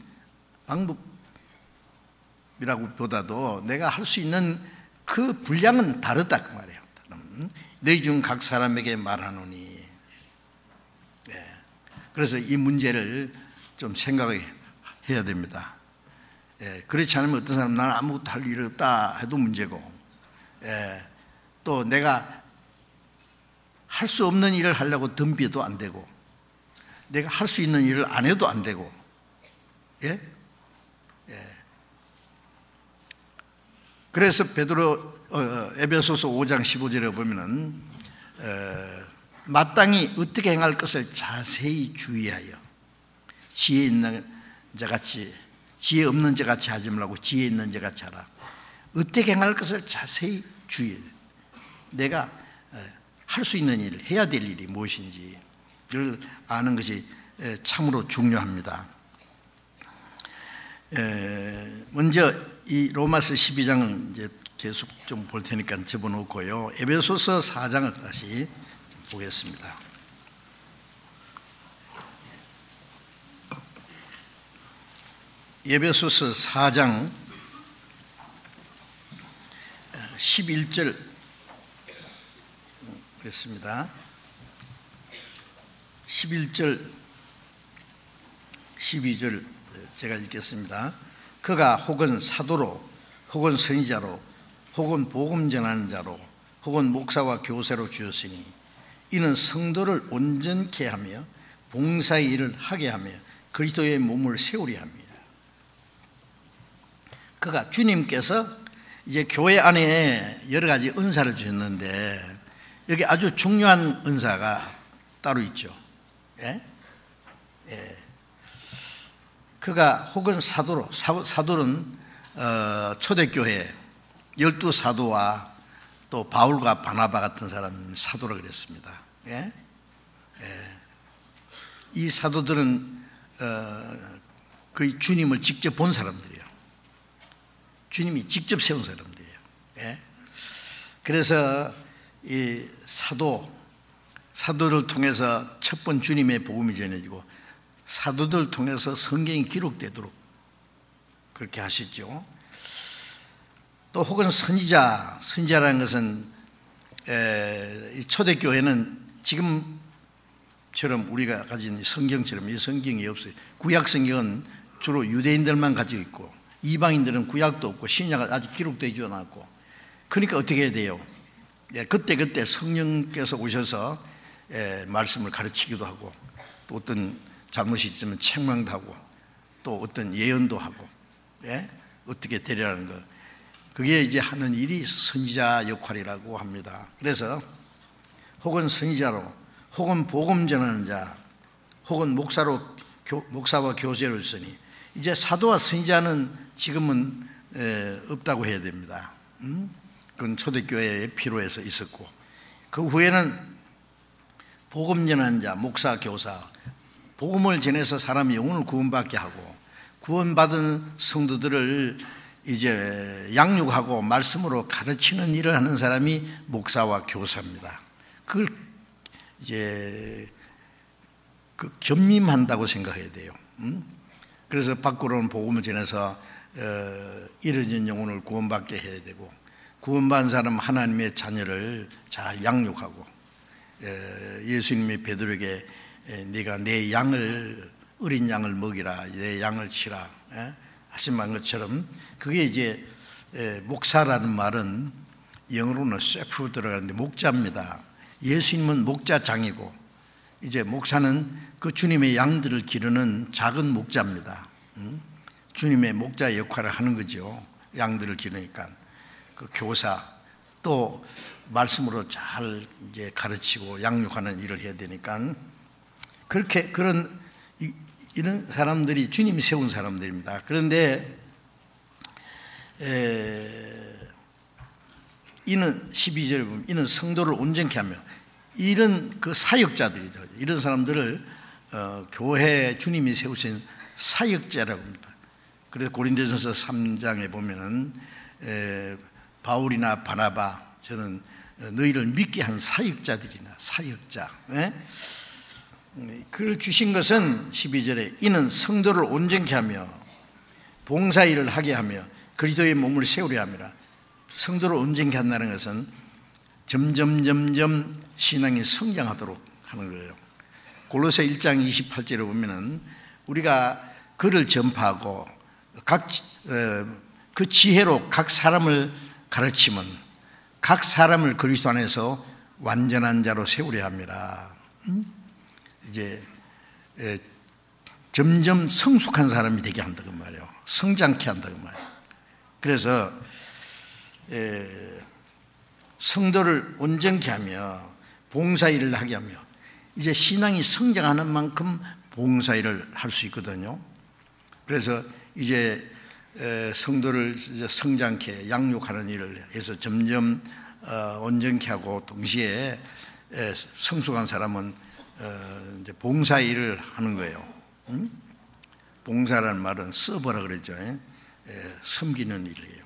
방법이라고 보다도 내가 할 수 있는 그 분량은 다르다 그 말이에요. 너희 중 각 사람에게 말하노니. 예. 그래서 이 문제를 좀 생각해야 됩니다. 예. 그렇지 않으면 어떤 사람은 나는 아무것도 할 일이 없다 해도 문제고, 예, 또 내가 할 수 없는 일을 하려고 덤벼도 안 되고, 내가 할 수 있는 일을 안 해도 안 되고, 예? 예. 그래서 베드로 어, 에베소서 오 장 십오 절에 보면은 어, 마땅히 어떻게 행할 것을 자세히 주의하여 지혜 있는 자같이 지혜 없는 자같이 하지 말고 지혜 있는 자같이 하라. 어떻게 행할 것을 자세히 주의해. 내가 할 수 있는 일, 해야 될 일이 무엇인지를 아는 것이 참으로 중요합니다. 먼저 이 로마서 십이 장은 이제 계속 좀 볼 테니까 접어놓고요. 에베소서 사 장을 다시 보겠습니다. 에베소서 사 장 십일 절 그랬습니다. 십일 절 십이 절 제가 읽겠습니다. 그가 혹은 사도로 혹은 선지자로 혹은 복음 전하는 자로 혹은 목사와 교사로 주었으니 이는 성도를 온전케 하며 봉사의 일을 하게 하며 그리스도의 몸을 세우려 합니다. 그가 주님께서 이제 교회 안에 여러 가지 은사를 주셨는데 여기 아주 중요한 은사가 따로 있죠. 예? 예. 그가 혹은 사도로, 사도는 어, 초대교회 열두 사도와 또 바울과 바나바 같은 사람 사도라 그랬습니다. 예? 예. 이 사도들은 어, 거의 주님을 직접 본 사람들이에요. 주님이 직접 세운 사람들이에요. 예? 그래서 이 사도, 사도를 통해서 첫 번 주님의 복음이 전해지고 사도들 통해서 성경이 기록되도록 그렇게 하시죠. 또 혹은 선지자, 선지자라는 것은 에, 초대교회는 지금처럼 우리가 가진 성경처럼 이 성경이 없어요. 구약 성경은 주로 유대인들만 가지고 있고 이방인들은 구약도 없고 신약은 아직 기록되지 않았고, 그러니까 어떻게 해야 돼요? 예, 그때 그때 성령께서 오셔서 예, 말씀을 가르치기도 하고 또 어떤 잘못이 있으면 책망도 하고 또 어떤 예언도 하고, 예? 어떻게 되려는 것, 그게 이제 하는 일이 선지자 역할이라고 합니다. 그래서 혹은 선지자로 혹은 복음 전하는 자 혹은 목사로 교, 목사와 교제로 있으니 이제 사도와 선지자는 지금은 에, 없다고 해야 됩니다. 음? 그건 초대교회의 필요해서 있었고, 그 후에는 복음 전하는 자, 목사, 교사, 복음을 전해서 사람이 영혼을 구원받게 하고 구원받은 성도들을 이제 양육하고 말씀으로 가르치는 일을 하는 사람이 목사와 교사입니다. 그걸 이제 그 겸임한다고 생각해야 돼요. 음? 그래서 밖으로는 복음을 전해서 어, 잃어진 영혼을 구원받게 해야 되고 구원받은 사람 하나님의 자녀를 잘 양육하고, 예수님이 베드로에게 네가 내 양을 어린 양을 먹이라, 내 양을 치라 하신 것처럼, 그게 이제 목사라는 말은 영어로는 셰프 들어가는데 목자입니다. 예수님은 목자장이고 이제 목사는 그 주님의 양들을 기르는 작은 목자입니다. 주님의 목자 역할을 하는 거죠. 양들을 기르니까. 그 교사, 또 말씀으로 잘 이제 가르치고 양육하는 일을 해야 되니까, 그렇게 그런 이, 이런 사람들이 주님이 세운 사람들입니다. 그런데 에, 이는 십이 절에 보면 이는 성도를 온전케 하며, 이런 그 사역자들이죠. 이런 사람들을 어, 교회 주님이 세우신 사역자라고 합니다. 그래서 고린도전서 삼 장에 보면은 에, 바울이나 바나바, 저는 너희를 믿게 한 사역자들이나 사역자, 예? 그를 주신 것은 십이 절에 이는 성도를 온전케 하며 봉사일을 하게 하며 그리스도의 몸을 세우려 함이라. 성도를 온전케 한다는 것은 점점 점점 신앙이 성장하도록 하는 거예요. 골로새 일 장 이십팔 절에 보면은 우리가 그를 전파하고 각 그 지혜로 각 사람을 가르치면 각 사람을 그리스도 안에서 완전한 자로 세우려 합니다. 이제 점점 성숙한 사람이 되게 한다고 말이에요. 성장케 한다고 말이에요. 그래서 성도를 온전케 하며 봉사일을 하게 하며 이제 신앙이 성장하는 만큼 봉사일을 할 수 있거든요. 그래서 이제 성도를 성장케 양육하는 일을 해서 점점 온전케 하고 동시에 성숙한 사람은 이제 봉사일을 하는 거예요. 봉사라는 말은 서버라 그러죠. 섬기는 일이에요.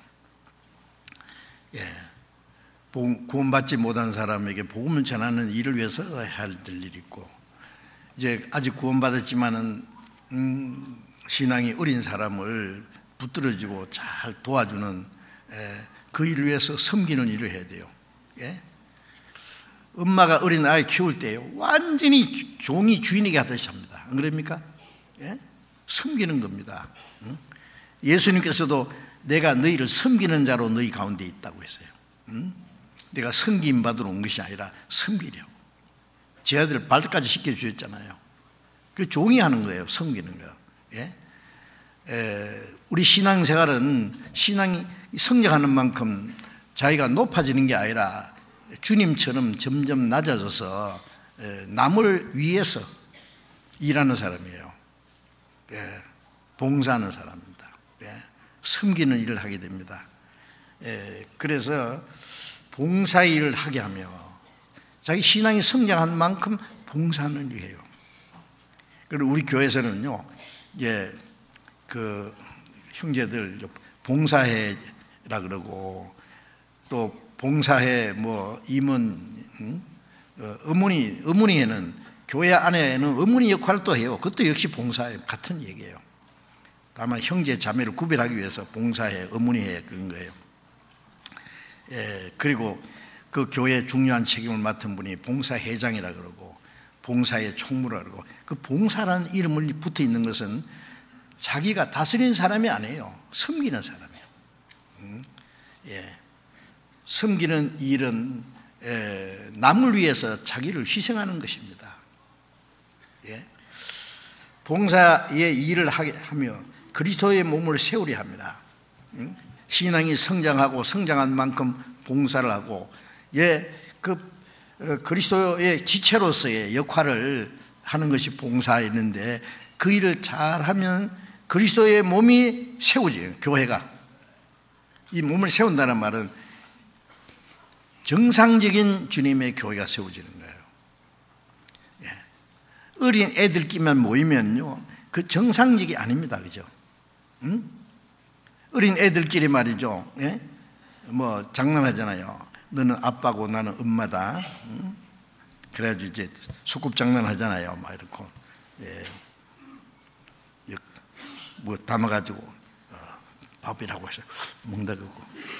구원받지 못한 사람에게 복음을 전하는 일을 위해서 해야 될 일이 있고, 이제 아직 구원받았지만은 음, 신앙이 어린 사람을 붙들어주고 잘 도와주는 에, 그 일을 위해서 섬기는 일을 해야 돼요. 예? 엄마가 어린 아이 키울 때 완전히 종이 주인에게 하듯이 합니다. 안 그럽니까? 예? 섬기는 겁니다. 응? 예수님께서도 내가 너희를 섬기는 자로 너희 가운데 있다고 했어요. 응? 내가 섬김 받으러 온 것이 아니라 섬기려고. 제 아들 발까지 시켜주셨잖아요. 그 종이 하는 거예요. 섬기는 거. 예? 에, 우리 신앙생활은 신앙이 성장하는 만큼 자기가 높아지는 게 아니라 주님처럼 점점 낮아져서 에, 남을 위해서 일하는 사람이에요. 예, 봉사하는 사람입니다. 예, 섬기는 일을 하게 됩니다. 예, 그래서 봉사일을 하게 하며 자기 신앙이 성장한 만큼 봉사하는 일을 해요. 그리고 우리 교회에서는요, 예, 그 형제들 봉사회라 그러고 또 봉사회 뭐 임원, 음? 어, 어머니, 어머니회는 교회 안에는 어머니 역할을 또 해요. 그것도 역시 봉사회 같은 얘기예요. 다만 형제 자매를 구별하기 위해서 봉사회, 어머니회 그런 거예요. 예, 그리고 그 교회의 중요한 책임을 맡은 분이 봉사회장이라 그러고 봉사의 총무라 그러고, 그 봉사라는 이름을 붙어 있는 것은 자기가 다스리는 사람이 아니에요. 섬기는 사람이에요. 음? 예. 섬기는 일은 에, 남을 위해서 자기를 희생하는 것입니다. 예. 봉사의 일을 하게 하며 그리스도의 몸을 세우려 합니다. 음? 신앙이 성장하고 성장한 만큼 봉사를 하고, 예, 그 어, 그리스도의 지체로서의 역할을 하는 것이 봉사였는데 그 일을 잘하면 그리스도의 몸이 세워져요. 교회가 이 몸을 세운다는 말은 정상적인 주님의 교회가 세워지는 거예요. 예. 어린 애들끼리만 모이면요, 그 정상적이 아닙니다. 그죠? 응? 어린 애들끼리 말이죠. 예? 뭐 장난하잖아요. 너는 아빠고 나는 엄마다. 응? 그래가지고 이제 소꿉장난 하잖아요. 막 이렇게. 예. 뭐 담아가지고 어, 밥이라고 해서 먹는다 그거.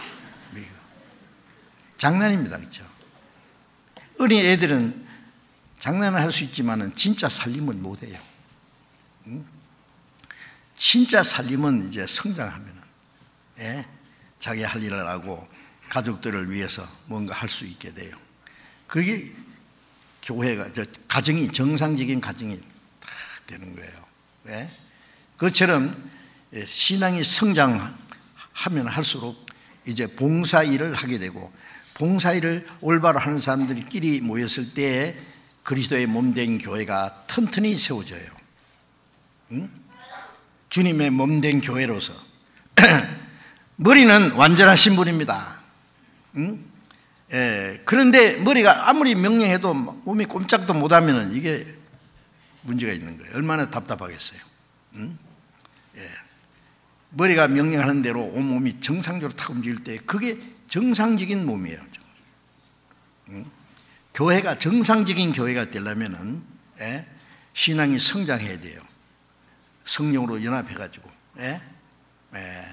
장난입니다. 그렇죠? 어린 애들은 장난을 할 수 있지만은 진짜 살림을 못 해요. 응? 진짜 살림은 이제 성장하면은, 예? 자기 할 일을 하고 가족들을 위해서 뭔가 할 수 있게 돼요. 그게 교회가, 저 가정이, 정상적인 가정이 다 되는 거예요. 예? 그것처럼 신앙이 성장하면 할수록 이제 봉사일을 하게 되고, 봉사일을 올바로 하는 사람들끼리 모였을 때 그리스도의 몸된 교회가 튼튼히 세워져요. 응? 주님의 몸된 교회로서 머리는 완전하신 분입니다. 응? 예, 그런데 머리가 아무리 명령해도 몸이 꼼짝도 못하면 이게 문제가 있는 거예요. 얼마나 답답하겠어요. 응? 예. 머리가 명령하는 대로 온몸이 정상적으로 탁 움직일 때 그게 정상적인 몸이에요. 응? 교회가 정상적인 교회가 되려면은, 예? 신앙이 성장해야 돼요. 성령으로 연합해가지고, 예? 예.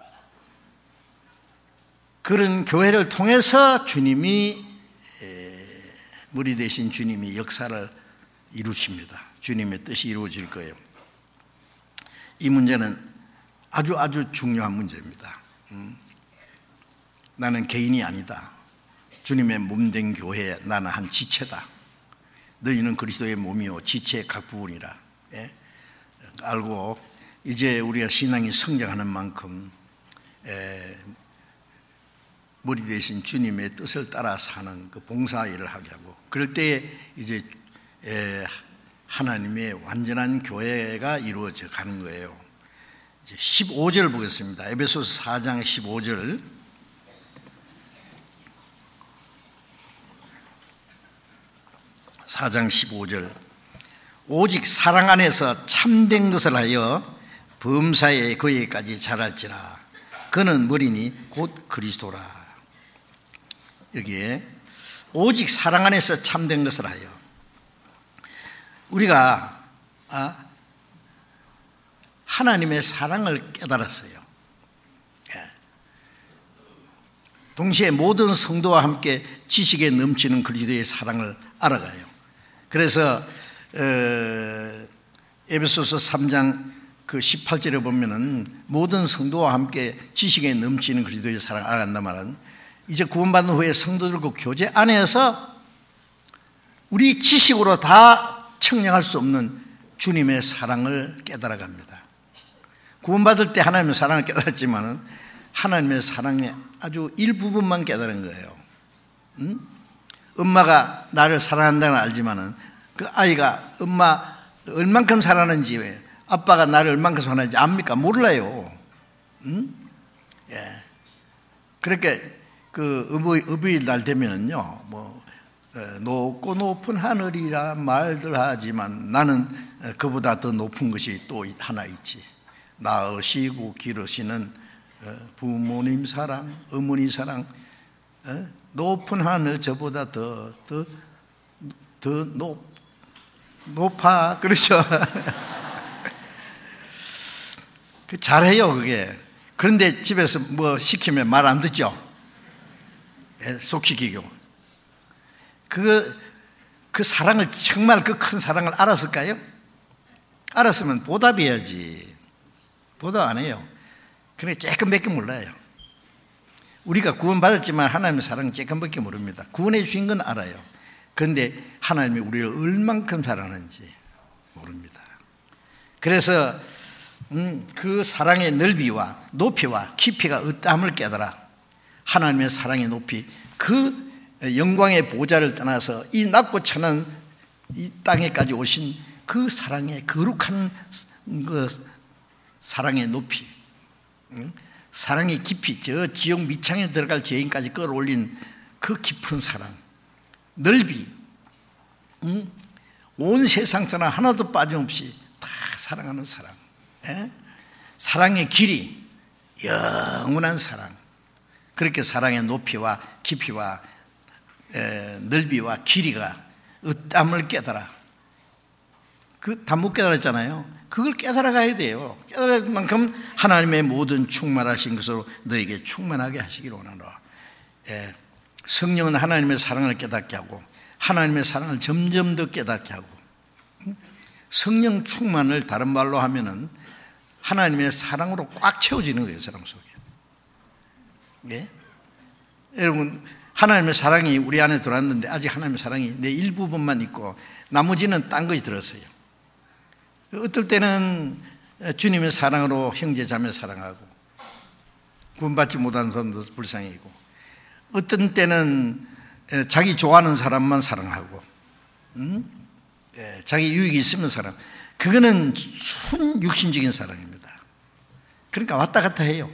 그런 교회를 통해서 주님이, 예, 머리 대신 주님이 역사를 이루십니다. 주님의 뜻이 이루어질 거예요. 이 문제는 아주 아주 중요한 문제입니다. 음. 나는 개인이 아니다. 주님의 몸된 교회에 나는 한 지체다. 너희는 그리스도의 몸이요 지체의 각 부분이라. 예? 알고 이제 우리가 신앙이 성장하는 만큼 에, 머리 대신 주님의 뜻을 따라 사는 그 봉사 일을 하게 하고, 그럴 때 이제 에, 하나님의 완전한 교회가 이루어져 가는 거예요. 이제 십오 절 보겠습니다. 에베소서 사 장 십오 절. 사 장 십오 절. 오직 사랑 안에서 참된 것을 하여 범사에 그에까지 자랄지라. 그는 머리니 곧 그리스도라. 여기에 오직 사랑 안에서 참된 것을 하여, 우리가 아, 하나님의 사랑을 깨달았어요. 예. 동시에 모든 성도와 함께 지식에 넘치는 그리스도의 사랑을 알아가요. 그래서 어, 에베소서 삼 장 그 십팔 절에 보면은 모든 성도와 함께 지식에 넘치는 그리스도의 사랑을 알아간단 말은, 이제 구원받은 후에 성도들 그 교제 안에서 우리 지식으로 다 청량할 수 없는 주님의 사랑을 깨달아갑니다. 구원받을 때 하나님의 사랑을 깨달았지만은 하나님의 사랑의 아주 일부분만 깨달은 거예요. 응? 엄마가 나를 사랑한다는 걸 알지만은 그 아이가 엄마 얼만큼 사랑하는지, 아빠가 나를 얼만큼 사랑하는지 압니까? 몰라요. 응? 예. 그러니까 그 어버이, 어버이 날 되면은요, 뭐 높고 높은 하늘이라 말들 하지만 나는 그보다 더 높은 것이 또 하나 있지. 낳으시고 기르시는 부모님 사랑, 어머니 사랑, 높은 하늘 저보다 더, 더, 더 높, 높아. 그렇죠? 잘해요, 그게. 그런데 집에서 뭐 시키면 말 안 듣죠? 속 시키고. 그, 그 사랑을, 정말 그 큰 사랑을 알았을까요? 알았으면 보답해야지. 보답 안 해요. 그래, 조금밖에 몰라요. 우리가 구원받았지만 하나님의 사랑은 조금밖에 모릅니다. 구원해 주신 건 알아요. 그런데 하나님이 우리를 얼만큼 사랑하는지 모릅니다. 그래서 음, 그 사랑의 넓이와 높이와 깊이가 어떠함을 깨달아 하나님의 사랑의 높이, 그 영광의 보좌를 떠나서 이 낮고 천한 이 땅에까지 오신 그 사랑의 거룩한 그 사랑의 높이, 사랑의 깊이, 저 지옥 밑창에 들어갈 죄인까지 끌어올린 그 깊은 사랑, 넓이, 온 세상 사람 하나도 빠짐없이 다 사랑하는 사랑, 예? 사랑의 길이 영원한 사랑. 그렇게 사랑의 높이와 깊이와 에, 넓이와 길이가 어떠함을 깨달아. 그 다 못 깨달았잖아요. 그걸 깨달아 가야 돼요. 깨달을 만큼 하나님의 모든 충만하신 것으로 너에게 충만하게 하시기를 원하노라. 예, 성령은 하나님의 사랑을 깨닫게 하고 하나님의 사랑을 점점 더 깨닫게 하고, 성령 충만을 다른 말로 하면은 하나님의 사랑으로 꽉 채워지는 거예요, 사람 속에. 예? 여러분, 하나님의 사랑이 우리 안에 들어왔는데 아직 하나님의 사랑이 내 일부분만 있고 나머지는 딴 것이 들었어요. 어떨 때는 주님의 사랑으로 형제 자매 사랑하고 구원받지 못한 사람도 불쌍히고, 어떤 때는 자기 좋아하는 사람만 사랑하고, 음? 예, 자기 유익이 있으면 사랑. 그거는 순 육신적인 사랑입니다. 그러니까 왔다 갔다 해요.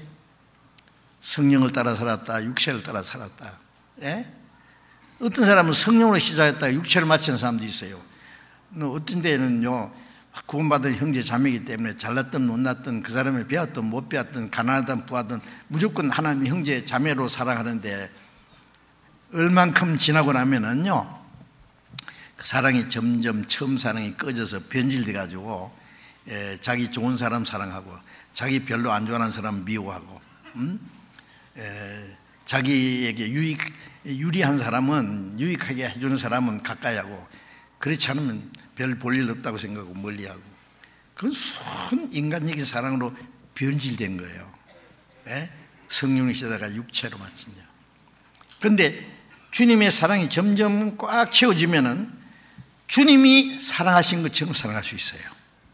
성령을 따라 살았다, 육체를 따라 살았다. 예? 어떤 사람은 성령으로 시작했다 육체를 마치는 사람도 있어요. 어떤 데는요, 구원받은 형제 자매이기 때문에 잘났든 못났든 그 사람이 배웠든 못 배웠든 가난하든 부하든 무조건 하나님 형제 자매로 살아가는데, 얼만큼 지나고 나면은요, 그 사랑이 점점 처음 사랑이 꺼져서 변질돼 가지고 예, 자기 좋은 사람 사랑하고 자기 별로 안 좋아하는 사람 미워하고, 음? 예, 자기에게 유익, 유리한 사람은, 유익하게 해주는 사람은 가까이 하고, 그렇지 않으면 별 볼 일 없다고 생각하고 멀리하고. 그건 순 인간적인 사랑으로 변질된 거예요. 예? 성령이 시다가 육체로 마치냐. 그런데 주님의 사랑이 점점 꽉 채워지면은 주님이 사랑하신 것처럼 사랑할 수 있어요.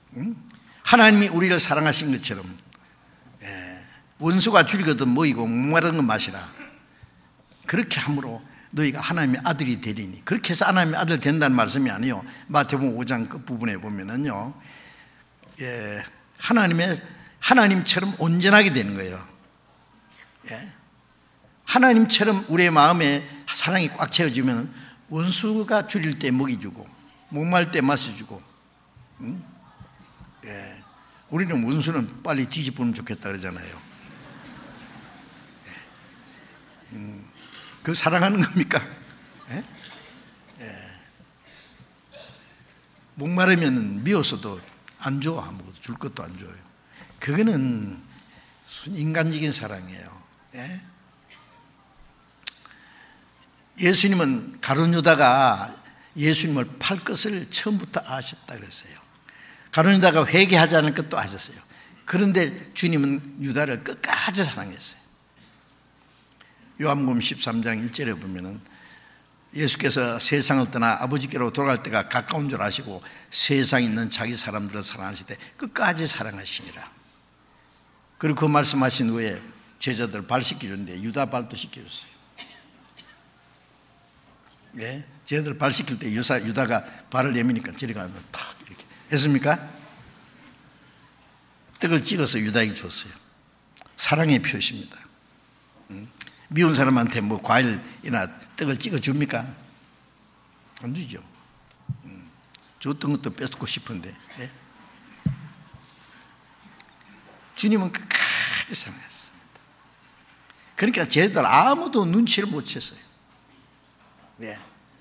응? 하나님이 우리를 사랑하신 것처럼 예, 원수가 줄이거든 모이고 목마른 건 마시라. 그렇게 함으로 너희가 하나님의 아들이 되리니. 그렇게 해서 하나님의 아들 된다는 말씀이 아니요. 마태복음 오 장 끝부분에 보면은요, 예, 하나님의 하나님처럼 온전하게 되는 거예요. 예. 하나님처럼 우리의 마음에 사랑이 꽉 채워지면 원수가 줄일 때 먹이주고 목말 때 마셔주고. 응? 예. 우리는 원수는 빨리 뒤집으면 좋겠다 그러잖아요. 예. 음. 그 사랑하는 겁니까? 예? 예. 목마르면 미워서도 안 줘. 아무것도 줄 것도 안 줘요. 그거는 인간적인 사랑이에요. 예? 예수님은 가룟 유다가 예수님을 팔 것을 처음부터 아셨다 그랬어요. 가룟 유다가 회개하지 않을 것도 아셨어요. 그런데 주님은 유다를 끝까지 사랑했어요. 요한복음 십삼 장 일 절에 보면은 예수께서 세상을 떠나 아버지께로 돌아갈 때가 가까운 줄 아시고 세상에 있는 자기 사람들을 사랑하실 때 끝까지 사랑하시니라. 그리고 그 말씀하신 후에 제자들 발 씻겨줬는데 유다 발도 씻겨줬어요. 예? 제자들 발 씻길 때 유사, 유다가 발을 내미니까 저리 가면 탁 이렇게 했습니까? 떡을 찍어서 유다에게 줬어요. 사랑의 표시입니다. 음? 미운 사람한테 뭐 과일이나 떡을 찍어 줍니까? 안 주죠. 음. 줬던 것도 뺏고 싶은데. 예? 주님은 끝까지 사랑했습니다. 그러니까 쟤들 아무도 눈치를 못 챘어요. 왜?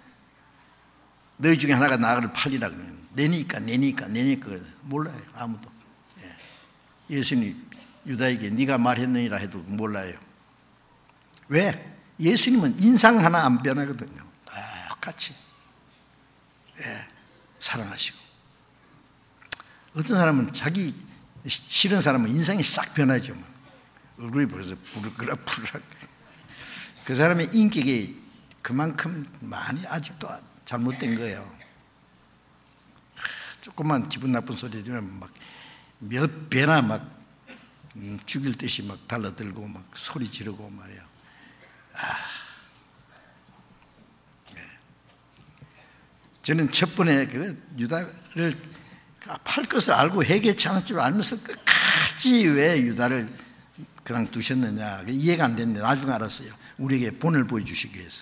너희 중에 하나가 나를 팔리라 그러면 내니까 내니까 내니까 몰라요. 아무도. 예. 예수님 유다에게 네가 말했느니라 해도 몰라요. 왜? 예수님은 인상 하나 안 변하거든요. 똑같이 예. 사랑하시고. 어떤 사람은 자기 싫은 사람은 인상이 싹 변하죠. 얼굴이 벌써 부르그락부르락. 그 사람의 인격이 그만큼 많이 아직도 잘못된 거예요. 조금만 기분 나쁜 소리 들으면 막 몇 배나 막 죽일 듯이 막 달라들고 막 소리 지르고 말이에요. 아, 네. 저는 첫 번에 그 유다를 팔 것을 알고 회개치 않을 줄 알면서 끝까지 왜 유다를 그냥 두셨느냐 이해가 안 됐는데 나중에 알았어요. 우리에게 본을 보여주시기 위해서.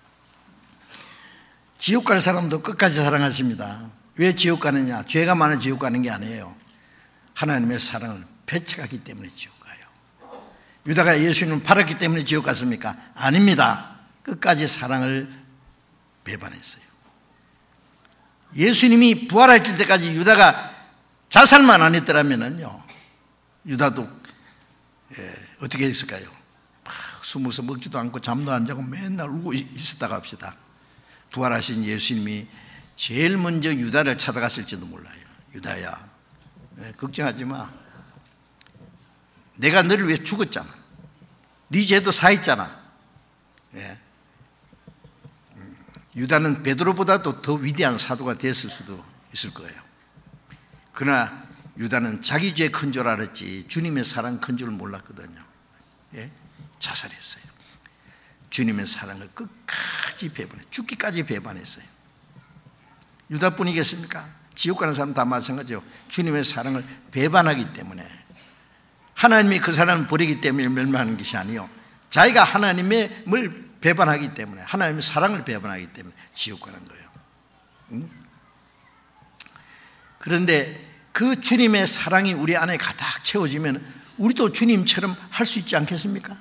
지옥 갈 사람도 끝까지 사랑하십니다. 왜 지옥 가느냐? 죄가 많아 지옥 가는 게 아니에요. 하나님의 사랑을 배척하기 때문에 지옥 가요. 유다가 예수님을 팔았기 때문에 지옥 갔습니까? 아닙니다. 끝까지 사랑을 배반했어요. 예수님이 부활하실 때까지 유다가 자살만 안 했더라면요, 유다도 예, 어떻게 했을까요? 막 숨어서 먹지도 않고 잠도 안 자고 맨날 울고 있었다고 합시다. 부활하신 예수님이 제일 먼저 유다를 찾아갔을지도 몰라요. 유다야, 예, 걱정하지 마. 내가 너를 위해 죽었잖아. 네 죄도 사했잖아. 예. 유다는 베드로보다도 더 위대한 사도가 됐을 수도 있을 거예요. 그러나 유다는 자기 죄 큰 줄 알았지 주님의 사랑 큰 줄 몰랐거든요. 예? 자살했어요. 주님의 사랑을 끝까지 배반해 죽기까지 배반했어요. 유다뿐이겠습니까? 지옥 가는 사람 다 마찬가지죠. 주님의 사랑을 배반하기 때문에, 하나님이 그 사람을 버리기 때문에 멸망하는 것이 아니요, 자기가 하나님을 배반하기 때문에, 하나님의 사랑을 배반하기 때문에 지옥 가는 거예요. 응? 그런데 그 주님의 사랑이 우리 안에 가득 채워지면 우리도 주님처럼 할 수 있지 않겠습니까?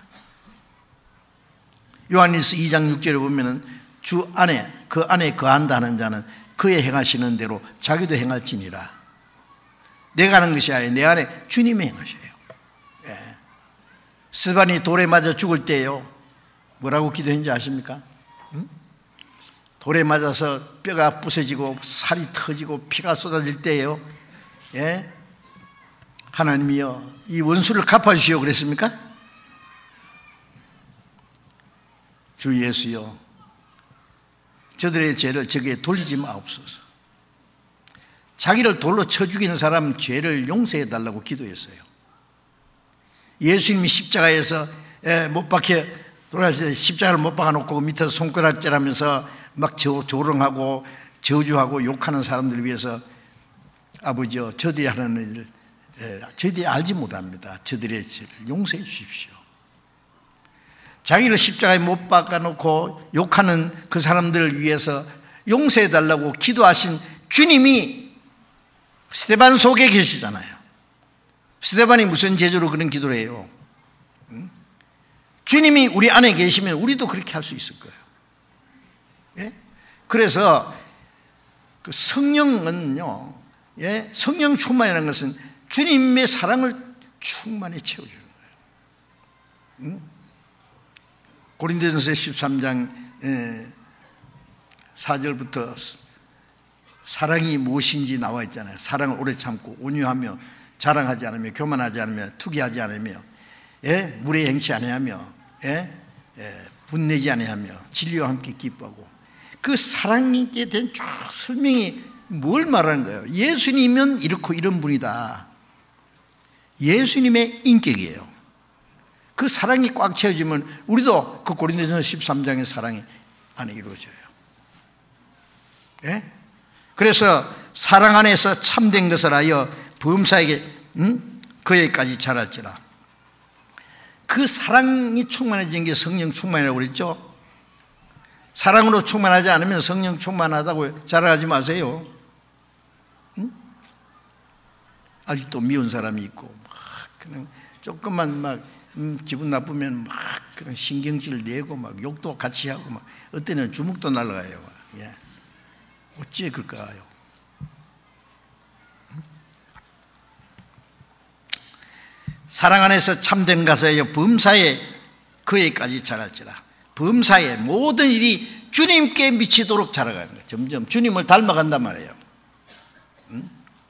요한일서 이 장 육 절에 보면은 주 안에, 그 안에 거한다 하는 자는 그의 행하시는 대로 자기도 행할지니라. 내가 하는 것이 아니라 내 안에 주님이 행하셔요. 예. 스바니 돌에 맞아 죽을 때요, 뭐라고 기도했는지 아십니까? 응? 돌에 맞아서 뼈가 부서지고 살이 터지고 피가 쏟아질 때요, 예? 하나님이여 이 원수를 갚아주시오 그랬습니까? 주 예수여 저들의 죄를 저기에 돌리지 마옵소서. 자기를 돌로 쳐 죽이는 사람 죄를 용서해 달라고 기도했어요. 예수님이 십자가에서 못 박혀 돌아가실 때 십자가를 못 박아놓고 밑에서 손가락질하면서 막 조롱하고 저주하고 욕하는 사람들을 위해서 아버지여, 저들이 하는 일을 저희들이 알지 못합니다. 저들의 죄를 용서해 주십시오. 자기를 십자가에 못 박아놓고 욕하는 그 사람들을 위해서 용서해 달라고 기도하신 주님이 스데반 속에 계시잖아요. 스데반이 무슨 제조로 그런 기도를 해요? 응? 주님이 우리 안에 계시면 우리도 그렇게 할 수 있을 거예요. 예? 그래서 그 성령은요, 예? 성령 충만이라는 것은 주님의 사랑을 충만히 채워주는 거예요. 응? 고린도전서 십삼 장 사 절부터 사랑이 무엇인지 나와 있잖아요. 사랑을 오래 참고 온유하며 자랑하지 않으며 교만하지 않으며 투기하지 않으며, 예? 무례 행치 아니하며, 예? 예? 분내지 아니하며 진리와 함께 기뻐하고. 그 사랑에 대한 쭉 설명이 뭘 말하는 거예요? 예수님은 이렇고 이런 분이다. 예수님의 인격이에요. 그 사랑이 꽉 채워지면 우리도 그 고린도전서 십삼 장의 사랑이 안에 이루어져요. 예? 그래서 사랑 안에서 참된 것을 하여 범사에게 응? 그에까지 자랄지라. 그 사랑이 충만해진 게 성령 충만이라고 그랬죠. 사랑으로 충만하지 않으면 성령 충만하다고 자랑하지 마세요. 응? 아직도 미운 사람이 있고 막 그냥 조금만 막 음, 기분 나쁘면 막 그런 신경질 내고 막 욕도 같이 하고 막 어때는 주먹도 날아가요. 예. 어찌 그럴까요? 사랑 안에서 참된 가사여 범사에 그에까지 자랄지라. 범사에 모든 일이 주님께 미치도록 자라가는 거예요. 점점 주님을 닮아간단 말이에요. 응?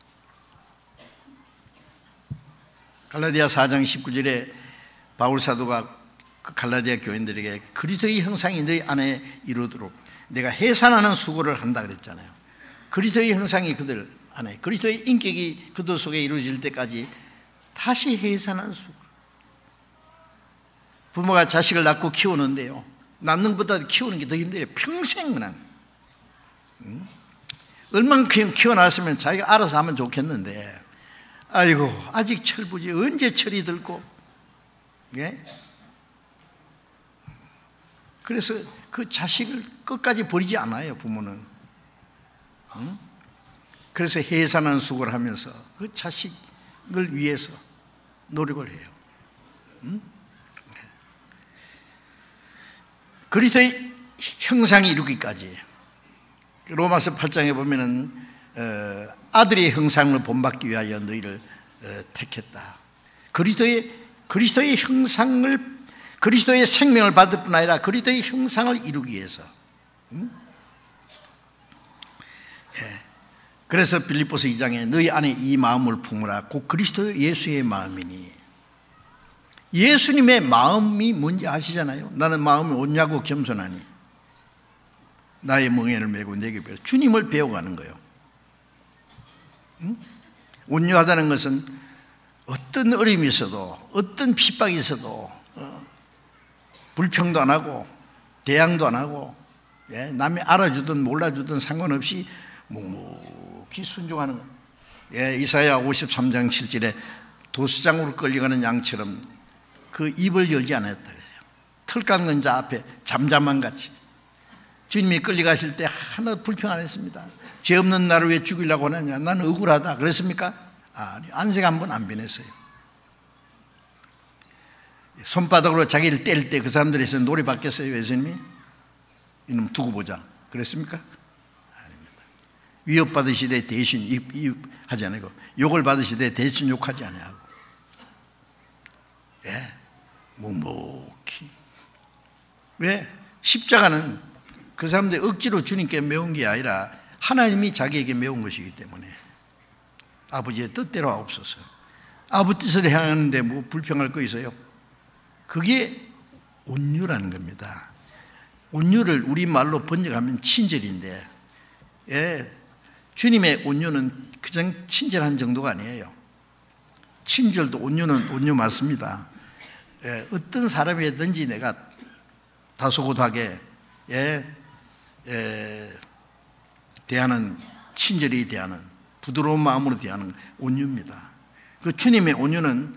갈라디아 사 장 십구 절에 바울 사도가 그 갈라디아 교인들에게 그리스도의 형상이 너희 안에 이루도록 내가 해산하는 수고를 한다 그랬잖아요. 그리스도의 형상이 그들 안에, 그리스도의 인격이 그들 속에 이루어질 때까지 다시 해산하는 수고. 부모가 자식을 낳고 키우는데요, 낳는 것보다 키우는 게 더 힘들어요. 평생 그냥. 응? 얼만큼 키워놨으면 자기가 알아서 하면 좋겠는데, 아이고 아직 철부지 언제 철이 들고. 예? 그래서 그 자식을 끝까지 버리지 않아요, 부모는. 응? 그래서 해산하는 수고를 하면서 그 자식을 위해서 노력을 해요. 응? 그리스도의 형상이 이루기까지. 로마서 팔 장에 보면은 어, 아들의 형상을 본받기 위하여 너희를 어, 택했다. 그리스도의 그리스도의 형상을, 그리스도의 생명을 받을 뿐 아니라 그리스도의 형상을 이루기 위해서. 응? 예. 그래서 빌립보서 이 장에 너희 안에 이 마음을 품으라. 곧 그리스도 예수의 마음이니. 예수님의 마음이 뭔지 아시잖아요. 나는 마음이 온유하고 겸손하니 나의 멍에를 메고 내게 배워. 주님을 배워가는 거예요. 응? 온유하다는 것은 어떤 어려움이 있어도, 어떤 핍박이 있어도 어, 불평도 안 하고 대항도 안 하고, 예, 남이 알아주든 몰라주든 상관없이 묵묵히 순종하는 거예요. 예, 이사야 오십삼 장 칠 절에 도수장으로 끌려가는 양처럼 그 입을 열지 않았다 그래요. 털 깎는 자 앞에 잠잠한 같이. 주님이 끌려가실 때 하나 불평 안 했습니다. 죄 없는 나를 왜 죽이려고 하느냐, 나는 억울하다 그랬습니까? 아니, 안색 한 번 안 변했어요. 손바닥으로 자기를 때릴 때 그 사람들에서 노래 바뀌었어요, 예수님이? 이놈 두고 보자 그랬습니까? 아닙니다. 위협받으시되 대신 이입하지 않고, 욕을 받으시되 대신 욕하지 않아요. 예, 묵묵히. 왜? 십자가는 그 사람들 억지로 주님께 메운 게 아니라 하나님이 자기에게 메운 것이기 때문에 아버지의 뜻대로 하옵소서. 아버지 뜻을 향하는데 뭐 불평할 거 있어요? 그게 온유라는 겁니다. 온유를 우리말로 번역하면 친절인데, 예, 주님의 온유는 그냥 친절한 정도가 아니에요. 친절도 온유는 온유 맞습니다. 예, 어떤 사람이든지 내가 다소곳하게 예, 예, 대하는, 친절히 대하는, 부드러운 마음으로 대하는 온유입니다. 그 주님의 온유는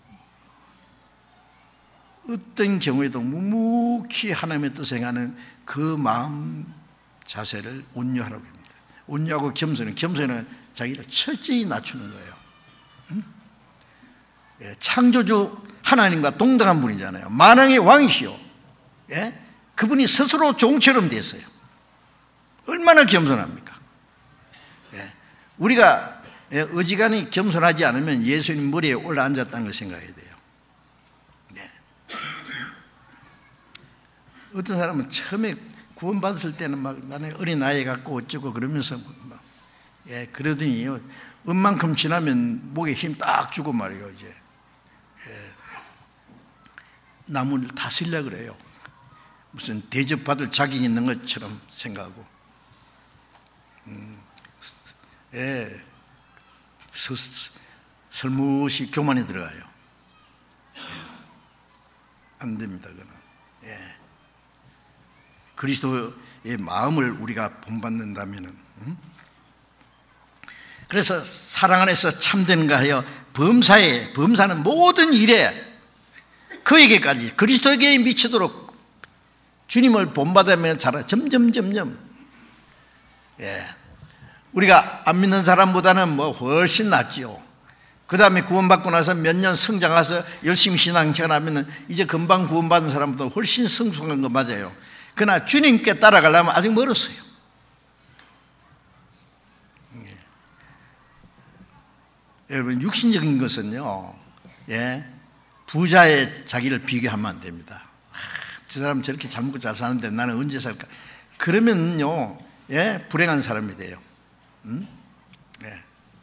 어떤 경우에도 묵묵히 하나님의 뜻을 행하는 그 마음 자세를 온유하라고 합니다. 온유하고 겸손은, 겸손은 자기를 철저히 낮추는 거예요. 응? 예, 창조주 하나님과 동등한 분이잖아요. 만왕의 왕이시오. 예? 그분이 스스로 종처럼 됐어요. 얼마나 겸손합니까? 예. 우리가 어지간히 겸손하지 않으면 예수님 머리에 올라앉았다는 걸 생각해야 돼요. 예. 어떤 사람은 처음에 구원받았을 때는 막 나는 어린 나이 갖고 어쩌고 그러면서 막, 예, 그러더니 은만큼 지나면 목에 힘 딱 주고 말이에요. 이제 예. 남을 다스리려고 그래요. 무슨 대접받을 자격이 있는 것처럼 생각하고, 음, 예, 서, 설무시 교만이 들어가요. 예. 안 됩니다, 그거는. 예. 그리스도의 마음을 우리가 본받는다면은, 음? 그래서 사랑 안에서 참되는가 하여 범사에, 범사는 모든 일에 그에게까지 그리스도에게 미치도록 주님을 본받으며 자라 점점 점점 예. 우리가 안 믿는 사람보다는 뭐 훨씬 낫지요. 그 다음에 구원받고 나서 몇 년 성장해서 열심히 신앙생활하면 이제 금방 구원받은 사람보다 훨씬 성숙한 거 맞아요. 그러나 주님께 따라가려면 아직 멀었어요. 예. 여러분, 육신적인 것은요, 예, 부자의 자기를 비교하면 안 됩니다. 저 사람 저렇게 잘 먹고 잘 사는데 나는 언제 살까? 그러면요, 예, 불행한 사람이 돼요. 음? 예.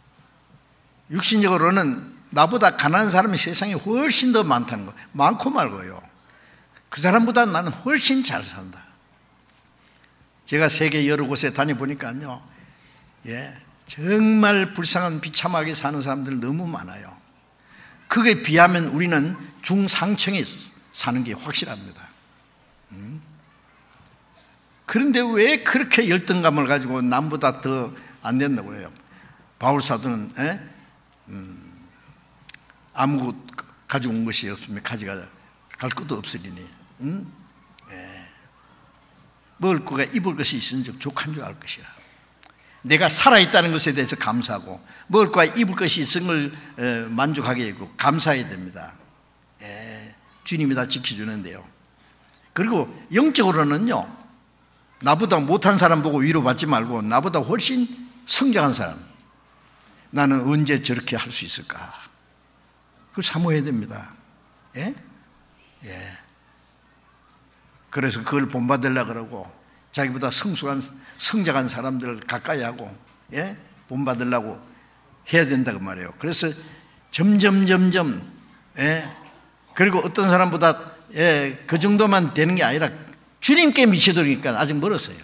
육신적으로는 나보다 가난한 사람이 세상에 훨씬 더 많다는 거, 많고 말고요. 그 사람보다 나는 훨씬 잘 산다. 제가 세계 여러 곳에 다녀보니까요, 예, 정말 불쌍한 비참하게 사는 사람들 너무 많아요. 그게 비하면 우리는 중상층에 사는 게 확실합니다. 음? 그런데 왜 그렇게 열등감을 가지고 남보다 더 안 된다고 해요? 바울 사도는 에? 음, 아무 가지고 온 것이 없으면 가져갈 것도 없으리니, 음? 예. 먹을 거가 입을 것이 있은즉 족한 줄 알 것이라. 내가 살아있다는 것에 대해서 감사하고 먹을 거와 입을 것이 있은 걸 만족하게 하고 감사해야 됩니다. 예. 주님이 다 지켜주는데요. 그리고 영적으로는요, 나보다 못한 사람 보고 위로받지 말고 나보다 훨씬 성장한 사람, 나는 언제 저렇게 할 수 있을까? 그걸 사모해야 됩니다. 예? 예. 그래서 그걸 본받으려고 그러고 자기보다 성숙한, 성장한 사람들을 가까이 하고, 예? 본받으려고 해야 된다고 말이에요. 그래서 점점, 점점, 예? 그리고 어떤 사람보다, 예, 그 정도만 되는 게 아니라 주님께 미치도록이니까 아직 멀었어요.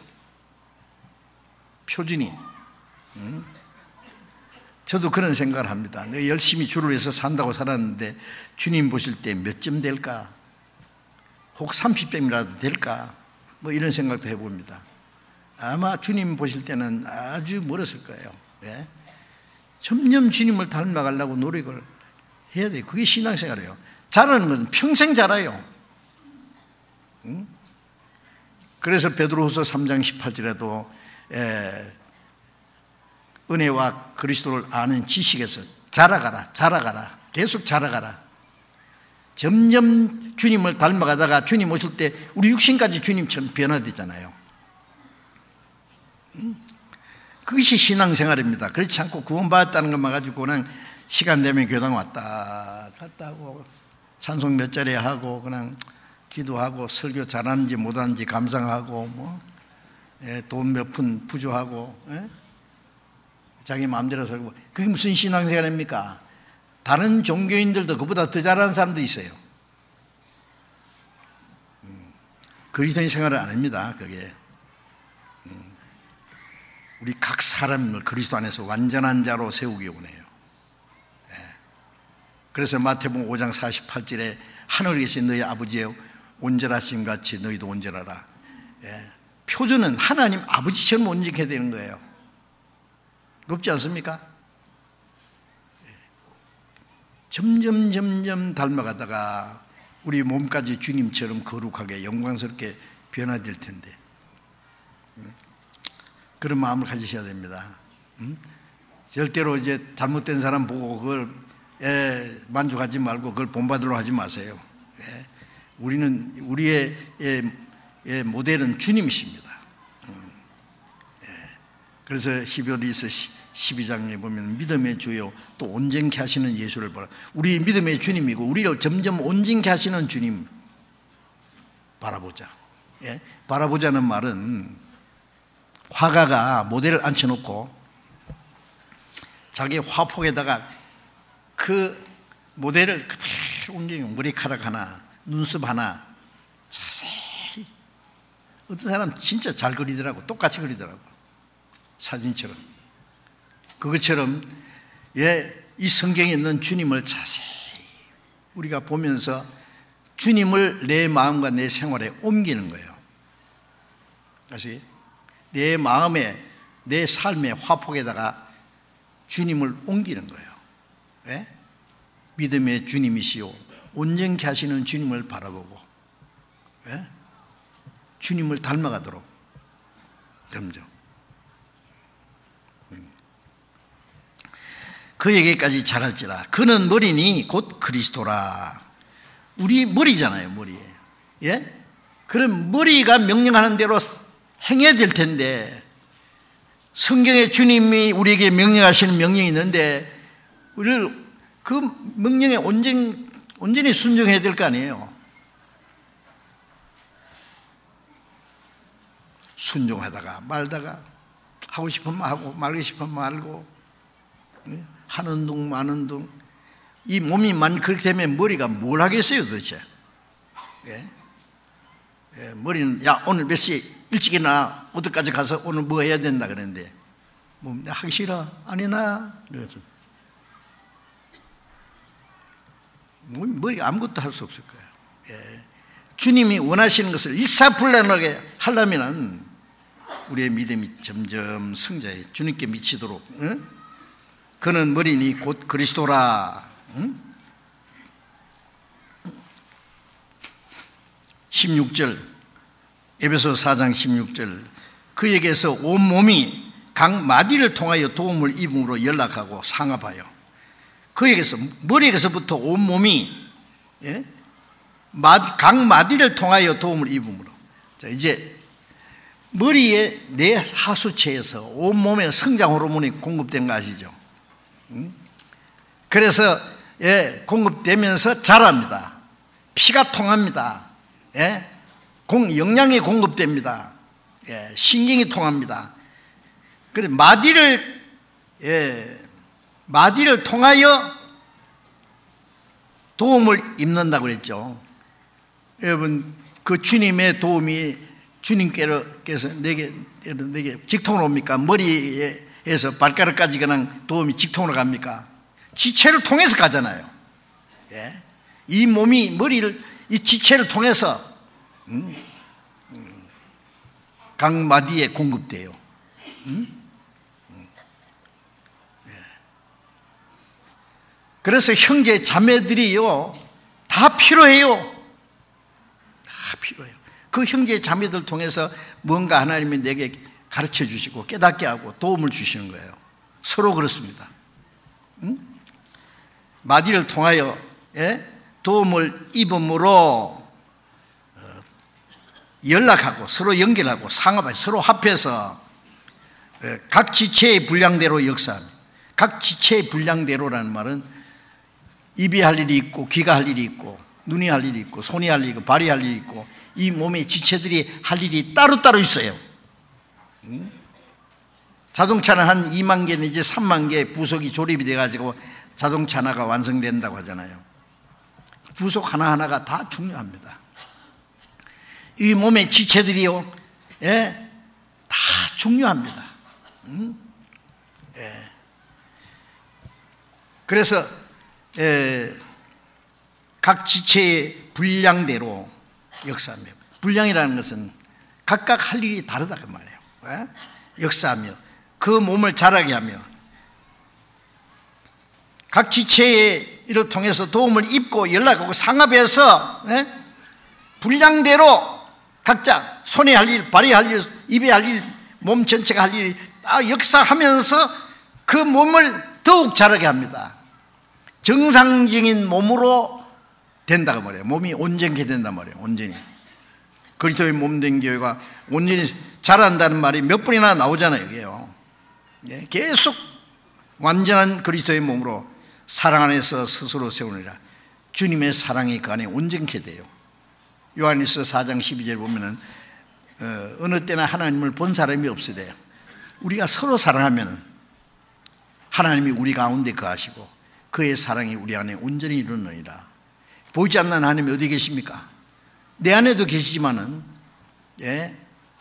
표준이. 음? 저도 그런 생각을 합니다. 내가 열심히 주를 위해서 산다고 살았는데 주님 보실 때 몇 점 될까? 혹 삼십 점이라도 될까? 뭐 이런 생각도 해봅니다. 아마 주님 보실 때는 아주 멀었을 거예요. 예? 점점 주님을 닮아가려고 노력을 해야 돼요. 그게 신앙생활이에요. 자라는 건 평생 자라요. 응? 그래서 베드로후서 삼 장 십팔 절에도 에, 은혜와 그리스도를 아는 지식에서 자라가라, 자라가라, 계속 자라가라. 점점 주님을 닮아가다가 주님 오실 때 우리 육신까지 주님처럼 변화되잖아요. 그것이 신앙생활입니다. 그렇지 않고 구원받았다는 것만 가지고 그냥 시간 되면 교당 왔다 갔다 하고 찬송 몇 자리 하고 그냥 기도하고 설교 잘하는지 못하는지 감상하고 뭐 돈 몇 푼 부조하고, 예? 자기 마음대로 살고, 그게 무슨 신앙생활입니까? 다른 종교인들도 그보다 더 잘하는 사람도 있어요. 음, 그리스도인 생활을 안 합니다. 그게. 음. 우리 각 사람을 그리스도 안에서 완전한 자로 세우기 원해요. 그래서 마태복음 오 장 사십팔 절에 하늘에 계신 너희 아버지의 온전하심 같이 너희도 온전하라. 표준은 하나님 아버지처럼 온전해야 되는 거예요. 높지 않습니까? 점점 점점 닮아가다가 우리 몸까지 주님처럼 거룩하게 영광스럽게 변화될 텐데 그런 마음을 가지셔야 됩니다. 절대로 이제 잘못된 사람 보고 그걸 예, 만족하지 말고 그걸 본받으려 하지 마세요. 예, 우리는 우리의 예, 예, 모델은 주님이십니다. 음, 예, 그래서 히브리서 십이 장에 보면 믿음의 주요 또 온전케 하시는 예수를 바라. 우리 믿음의 주님이고 우리를 점점 온전케 하시는 주님 바라보자. 예, 바라보자는 말은 화가가 모델을 앉혀놓고 자기 화폭에다가 그 모델을 그대로 옮기고 머리카락 하나, 눈썹 하나 자세히 어떤 사람 진짜 잘 그리더라고. 똑같이 그리더라고. 사진처럼. 그것처럼 예, 이 성경에 있는 주님을 자세히 우리가 보면서 주님을 내 마음과 내 생활에 옮기는 거예요. 다시 내 마음에 내 삶의 화폭에다가 주님을 옮기는 거예요. 예? 믿음의 주님이시오 온전케 하시는 주님을 바라보고 예? 주님을 닮아가도록 점점 그에게까지 자랄지라. 그는 머리니 곧 그리스도라. 우리 머리잖아요. 머리. 예? 그럼 머리가 명령하는 대로 행해야 될 텐데 성경에 주님이 우리에게 명령하시는 명령이 있는데 우리를 그 명령에 온전, 온전히 순종해야 될 거 아니에요. 순종하다가 말다가 하고 싶으면 하고 말고 싶으면 말고 하는 둥 마는 둥 이 몸이만 그렇게 되면 머리가 뭘 하겠어요 도대체. 예? 예, 머리는 야 오늘 몇 시에 일찍 일어나 어디까지 가서 오늘 뭐 해야 된다 그랬는데 뭐 하기 싫어 안 해나 그래서 머리가 아무것도 할 수 없을 거예요. 예. 주님이 원하시는 것을 일사불란하게 하려면 우리의 믿음이 점점 성장해 주님께 미치도록. 응? 그는 머리니 곧 그리스도라. 응? 십육 절 에베소 사 장 십육 절 그에게서 온몸이 각 마디를 통하여 도움을 입음으로 연락하고 상합하여 그에게서 머리에게서부터 온몸이 예? 각 마디를 통하여 도움을 입음으로. 자, 이제 머리에 내 하수체에서 온몸에 성장 호르몬이 공급된 거 아시죠? 응? 그래서 예, 공급되면서 자랍니다. 피가 통합니다. 예? 공, 영양이 공급됩니다. 예, 신경이 통합니다. 그래서 마디를 예, 마디를 통하여 도움을 입는다고 그랬죠. 여러분 그 주님의 도움이 주님께서 내게 내게 직통으로 옵니까? 머리에서 발가락까지 그냥 도움이 직통으로 갑니까? 지체를 통해서 가잖아요. 예? 이 몸이 머리를 이 지체를 통해서 음? 각 마디에 공급돼요. 음? 그래서 형제 자매들이요 다 필요해요. 다 필요해요. 그 형제 자매들 통해서 뭔가 하나님이 내게 가르쳐 주시고 깨닫게 하고 도움을 주시는 거예요. 서로 그렇습니다. 응? 마디를 통하여 예? 도움을 입음으로 연락하고 서로 연결하고 상합하고 서로 합해서 각 지체의 분량대로 역사합니다. 각 지체의 분량대로라는 말은 입이 할 일이 있고 귀가 할 일이 있고 눈이 할 일이 있고 손이 할 일이 있고 발이 할 일이 있고 이 몸의 지체들이 할 일이 따로따로 있어요. 응? 자동차는 한 이만 개 내지 삼만 개 부속이 조립이 돼가지고 자동차 하나가 완성된다고 하잖아요. 부속 하나하나가 다 중요합니다. 이 몸의 지체들이요 예? 다 중요합니다. 음? 예. 그래서 예, 각 지체의 분량대로 역사하며, 분량이라는 것은 각각 할 일이 다르다 그 말이에요. 예? 역사하며 그 몸을 자라게 하며 각 지체의 이를 통해서 도움을 입고 연락하고 상합해서 예? 분량대로 각자 손에 할 일, 발에 할 일, 입에 할 일, 몸 전체가 할 일이 다 역사하면서 그 몸을 더욱 자라게 합니다. 정상적인 몸으로 된다고 말해요. 몸이 온전케 된단 말이에요. 온전히. 그리스도의 몸된 교회가 온전히 자란다는 말이 몇 번이나 나오잖아요. 이게요. 예, 계속 완전한 그리스도의 몸으로 사랑 안에서 스스로 세우느라 주님의 사랑이 그 안에 온전케 돼요. 요한일서 사 장 십이 절 보면은 어, 어느 때나 하나님을 본 사람이 없으대요. 우리가 서로 사랑하면은 하나님이 우리 가운데 거하시고 그의 사랑이 우리 안에 온전히 이루느니라. 보이지 않는 하나님이 어디 계십니까? 내 안에도 계시지만은 예,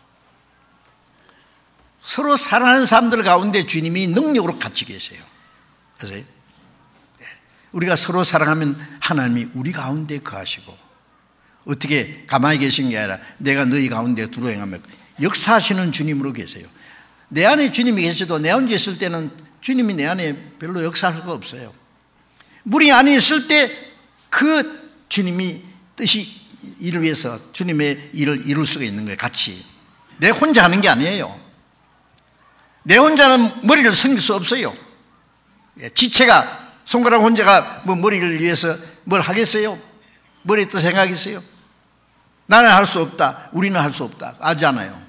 서로 사랑하는 사람들 가운데 주님이 능력으로 같이 계세요. 그래서 예, 우리가 서로 사랑하면 하나님이 우리 가운데 거하시고, 어떻게 가만히 계신 게 아니라 내가 너희 가운데 두루 행하며 역사하시는 주님으로 계세요. 내 안에 주님이 계셔도 내 혼자 있을 때는 주님이 내 안에 별로 역사할 수가 없어요. 우리 안에 있을 때 그 주님이 뜻이 일을 위해서 주님의 일을 이룰 수가 있는 거예요. 같이. 내 혼자 하는 게 아니에요. 내 혼자는 머리를 섬길 수 없어요. 지체가, 손가락 혼자가 뭐 머리를 위해서 뭘 하겠어요? 머리에 또 생각하겠어요? 나는 할 수 없다. 우리는 할 수 없다. 하잖아요.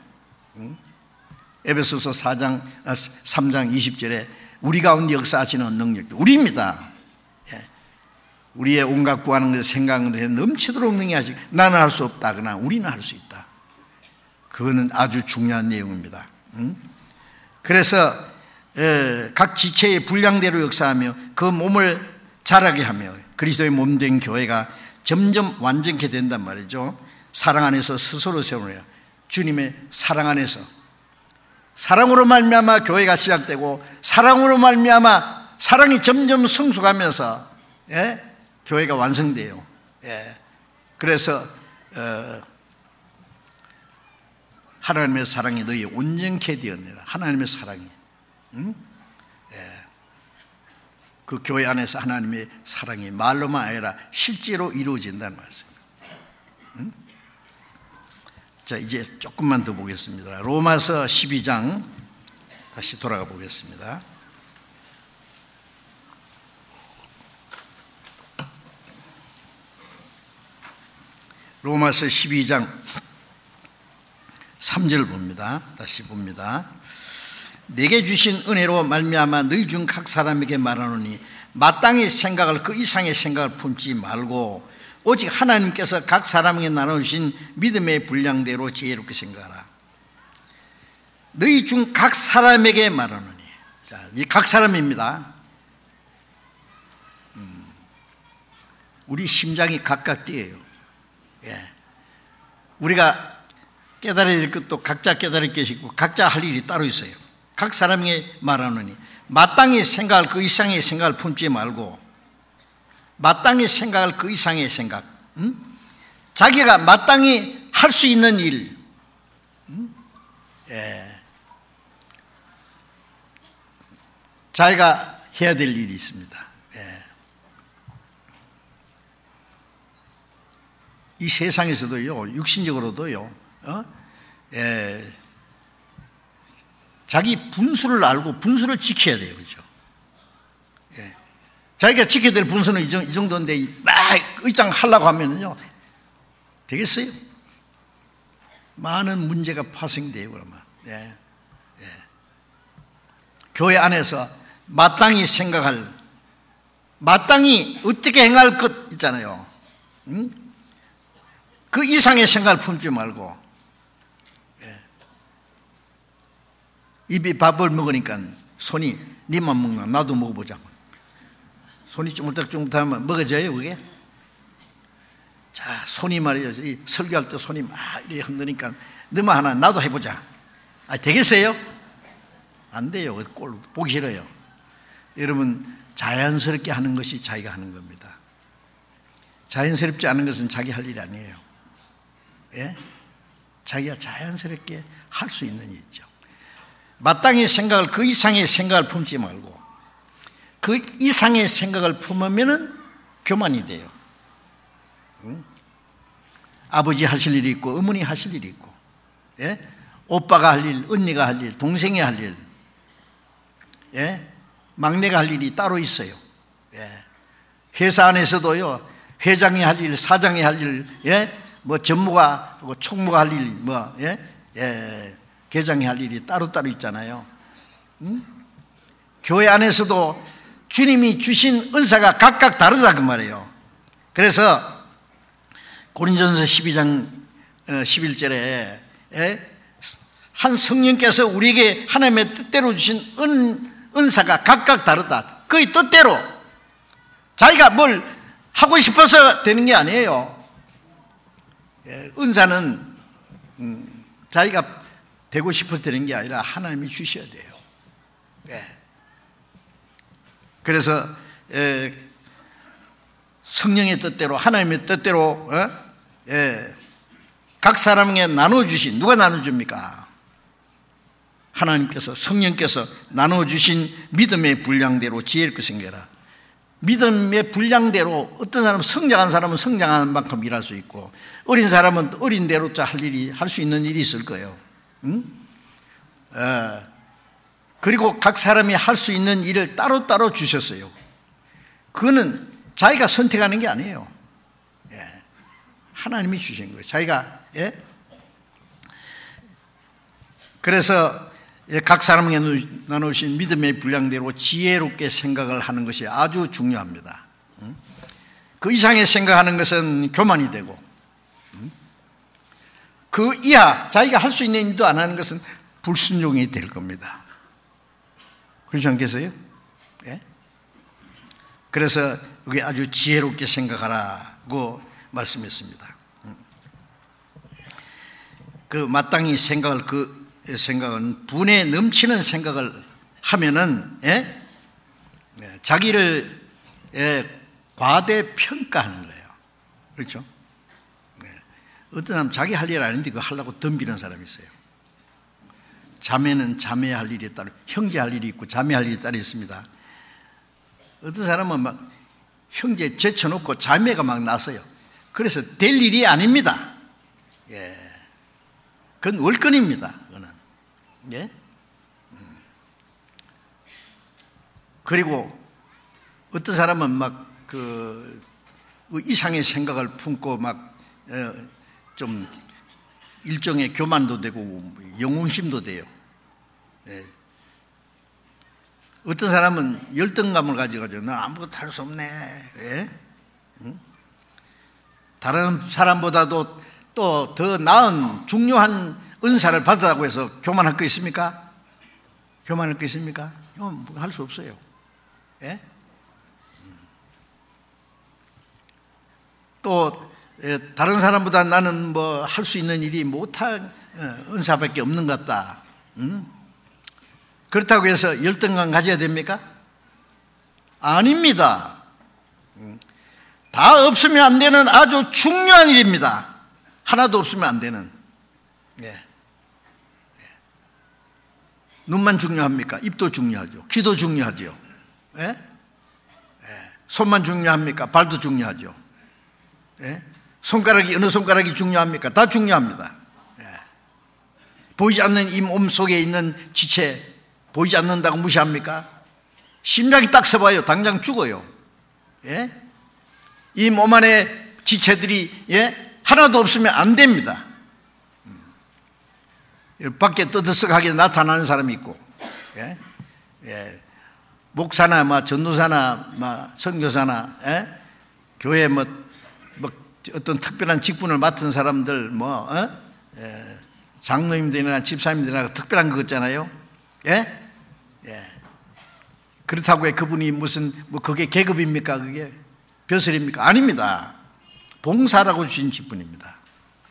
에베소서 사 장, 삼 장 이십 절에 우리 가운데 역사하시는 능력도 우리입니다. 우리의 온갖 구하는 것에 생각을 해 넘치도록 능히하시고, 나는 할 수 없다. 그러나 우리는 할 수 있다. 그거는 아주 중요한 내용입니다. 그래서 각 지체의 분량대로 역사하며 그 몸을 자라게 하며 그리스도의 몸된 교회가 점점 완전케 된단 말이죠. 사랑 안에서 스스로 세우느라. 주님의 사랑 안에서, 사랑으로 말미암아 교회가 시작되고 사랑으로 말미암아 사랑이 점점 성숙하면서 예? 교회가 완성돼요. 예. 그래서 어, 하나님의 사랑이 너희 온전케 되었느라. 하나님의 사랑이 응? 예. 그 교회 안에서 하나님의 사랑이 말로만 아니라 실제로 이루어진다는 말씀입니다. 응? 자, 이제 조금만 더 보겠습니다. 로마서 십이 장 다시 돌아가 보겠습니다. 로마서 십이 장 삼 절 봅니다. 다시 봅니다. 내게 주신 은혜로 말미암아 너희 중 각 사람에게 말하노니 마땅히 생각을 그 이상의 생각을 품지 말고 오직 하나님께서 각 사람에게 나눠주신 믿음의 분량대로 지혜롭게 생각하라. 너희 중 각 사람에게 말하노니, 자, 이 각 사람입니다. 음, 우리 심장이 각각 뛰어요. 예. 우리가 깨달아야 될 것도 각자 깨달을 것이 있고 각자 할 일이 따로 있어요. 각 사람에게 말하노니 마땅히 생각할 그 이상의 생각을 품지 말고, 마땅히 생각할 그 이상의 생각, 음? 자기가 마땅히 할 수 있는 일, 음? 예. 자기가 해야 될 일이 있습니다. 예. 이 세상에서도요, 육신적으로도요, 어? 예. 자기 분수를 알고 분수를 지켜야 돼요. 그죠? 예. 자기가 지켜야 될 분수는 이 정도인데, 막 의장 하려고 하면은요, 되겠어요? 많은 문제가 파생돼요, 그러면. 예. 예. 교회 안에서 마땅히 생각할, 마땅히 어떻게 행할 것 있잖아요. 응? 그 이상의 생각을 품지 말고, 예. 입이 밥을 먹으니까 손이 니만 먹나 나도 먹어보자. 손이 쭈물딱쭈물딱하면 먹어져요 그게? 자, 손이 말이죠, 이 설교할 때 손이 막 이렇게 흔드니까 너만 하나 나도 해보자. 아, 되겠어요? 안 돼요. 꼴 보기 싫어요. 여러분, 자연스럽게 하는 것이 자기가 하는 겁니다. 자연스럽지 않은 것은 자기 할 일이 아니에요. 예? 자기가 자연스럽게 할 수 있는 일이죠. 마땅히 생각을, 그 이상의 생각을 품지 말고 그 이상의 생각을 품으면은 교만이 돼요. 응? 아버지 하실 일이 있고 어머니 하실 일이 있고, 예? 오빠가 할 일, 언니가 할 일, 동생이 할 일, 예? 막내가 할 일이 따로 있어요. 예. 회사 안에서도요, 회장이 할 일, 사장이 할 일, 예? 뭐 전무가, 뭐 총무가 할 일, 뭐, 예? 예. 계장이 할 일이 따로따로 있잖아요. 응? 교회 안에서도 주님이 주신 은사가 각각 다르다 그 말이에요. 그래서 고린도전서 십이 장 십일 절에 한 성령께서 우리에게 하나님의 뜻대로 주신 은, 은사가 각각 다르다. 그의 뜻대로 자기가 뭘 하고 싶어서 되는 게 아니에요. 은사는 자기가 되고 싶어서 되는 게 아니라 하나님이 주셔야 돼요. 그래서 성령의 뜻대로, 하나님의 뜻대로 각 사람에게 나눠주신, 누가 나눠줍니까? 하나님께서, 성령께서 나눠주신 믿음의 분량대로 지혜롭게 생겨라. 믿음의 분량대로 어떤 사람은, 성장한 사람은 성장하는 만큼 일할 수 있고, 어린 사람은 어린 대로 할 일이, 할 수 있는 일이 있을 거예요. 응? 어, 그리고 각 사람이 할 수 있는 일을 따로따로 주셨어요. 그거는 자기가 선택하는 게 아니에요. 예. 하나님이 주신 거예요. 자기가, 예? 그래서 각 사람에게 나누신 믿음의 분량대로 지혜롭게 생각을 하는 것이 아주 중요합니다. 그 이상의 생각하는 것은 교만이 되고, 그 이하 자기가 할 수 있는 일도 안 하는 것은 불순종이 될 겁니다. 그렇지 않겠어요? 예? 그래서 여기 아주 지혜롭게 생각하라고 말씀했습니다. 그 마땅히 생각을, 그 생각은 분에 넘치는 생각을 하면은, 예? 자기를, 예, 과대평가하는 거예요. 그렇죠? 어떤 사람 자기 할 일 아닌데 그거 하려고 덤비는 사람이 있어요. 자매는 자매 할 일이 따로, 형제 할 일이 있고 자매 할 일이 따로 있습니다. 어떤 사람은 막 형제 제쳐놓고 자매가 막 나서요. 그래서 될 일이 아닙니다. 예, 그건 월권입니다. 그거는. 예? 그리고 어떤 사람은 막 그 이상의 생각을 품고 막 좀 일종의 교만도 되고 영웅심도 돼요. 예. 어떤 사람은 열등감을 가져가지고 나 아무것도 할 수 없네. 예? 응? 다른 사람보다도 또 더 나은 중요한 은사를 받았다고 해서 교만할 거 있습니까? 교만할 거 있습니까? 할 수 없어요. 예? 또 다른 사람보다 나는 뭐 할 수 있는 일이 못한 은사밖에 없는 것 같다. 응? 그렇다고 해서 열등감 가져야 됩니까? 아닙니다. 다 없으면 안 되는 아주 중요한 일입니다. 하나도 없으면 안 되는. 예. 눈만 중요합니까? 입도 중요하죠. 귀도 중요하죠. 예? 예. 손만 중요합니까? 발도 중요하죠. 예? 손가락이, 어느 손가락이 중요합니까? 다 중요합니다. 예. 보이지 않는 이 몸 속에 있는 지체, 보이지 않는다고 무시합니까? 심장이 딱 서봐요. 당장 죽어요. 예? 이 몸 안에 지체들이, 예? 하나도 없으면 안 됩니다. 음. 밖에 떠들썩하게 나타나는 사람이 있고, 예? 예. 목사나, 뭐, 전도사나, 뭐, 선교사나, 예? 교회 뭐, 뭐, 어떤 특별한 직분을 맡은 사람들, 뭐, 어? 예. 장로님들이나 집사님들이나 특별한 거 있잖아요. 예? 예. 그렇다고 해 그분이 무슨, 뭐, 그게 계급입니까? 그게 벼슬입니까? 아닙니다. 봉사라고 주신 직분입니다.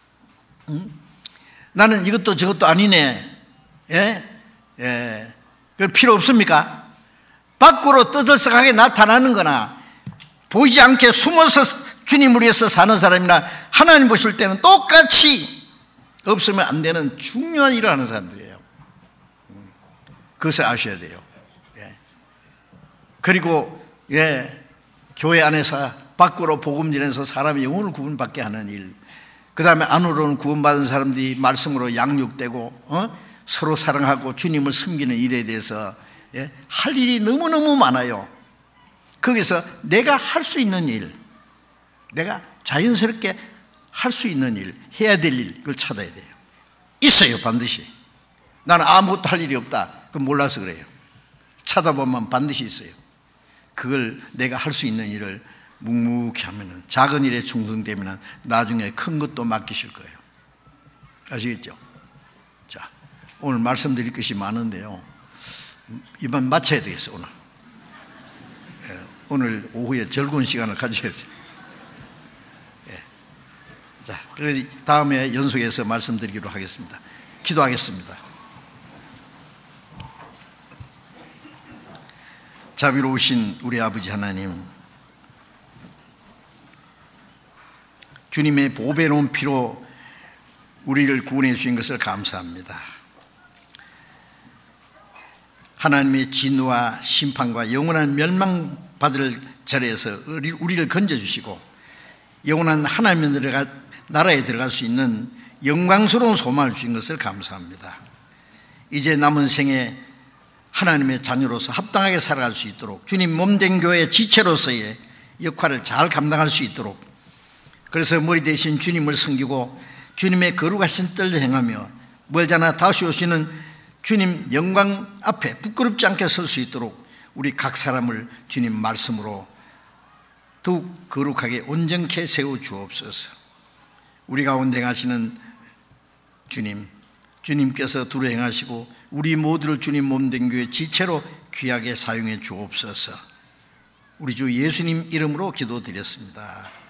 응? 나는 이것도 저것도 아니네. 예? 예. 그 필요 없습니까? 밖으로 떠들썩하게 나타나는 거나 보이지 않게 숨어서 주님을 위해서 사는 사람이나 하나님 보실 때는 똑같이 없으면 안 되는 중요한 일을 하는 사람들이에요. 그것을 아셔야 돼요. 예. 그리고 예, 교회 안에서 밖으로 복음 전해서 사람의 영혼을 구원받게 하는 일, 그 다음에 안으로는 구원받은 사람들이 말씀으로 양육되고 어? 서로 사랑하고 주님을 섬기는 일에 대해서 예, 할 일이 너무너무 많아요. 거기서 내가 할 수 있는 일, 내가 자연스럽게 할 수 있는 일, 해야 될 일, 그걸 찾아야 돼요. 있어요, 반드시. 나는 아무것도 할 일이 없다, 그건 몰라서 그래요. 찾아보면 반드시 있어요. 그걸 내가 할 수 있는 일을 묵묵히 하면은, 작은 일에 충성되면 나중에 큰 것도 맡기실 거예요. 아시겠죠? 자, 오늘 말씀드릴 것이 많은데요, 이번 마쳐야 되겠어요. 오늘 예, 오늘 오후에 즐거운 시간을 가져야 돼요. 예. 자, 그래서 다음에 연속해서 말씀드리기로 하겠습니다. 기도하겠습니다. 자비로우신 우리 아버지 하나님, 주님의 보배로운 피로 우리를 구원해 주신 것을 감사합니다. 하나님의 진노와 심판과 영원한 멸망받을 자리에서 우리를 건져주시고 영원한 하나님의 나라에 들어갈 수 있는 영광스러운 소망을 주신 것을 감사합니다. 이제 남은 생에 하나님의 자녀로서 합당하게 살아갈 수 있도록 주님 몸된 교회의 지체로서의 역할을 잘 감당할 수 있도록, 그래서 머리 대신 주님을 섬기고 주님의 거룩하신 뜻을 행하며 멀잖아 다시 오시는 주님 영광 앞에 부끄럽지 않게 설 수 있도록 우리 각 사람을 주님 말씀으로 더욱 거룩하게 온전케 세워 주옵소서. 우리 가운데 행하시는 주님, 주님께서 두루 행하시고 우리 모두를 주님 몸된 교회 지체로 귀하게 사용해 주옵소서. 우리 주 예수님 이름으로 기도드렸습니다.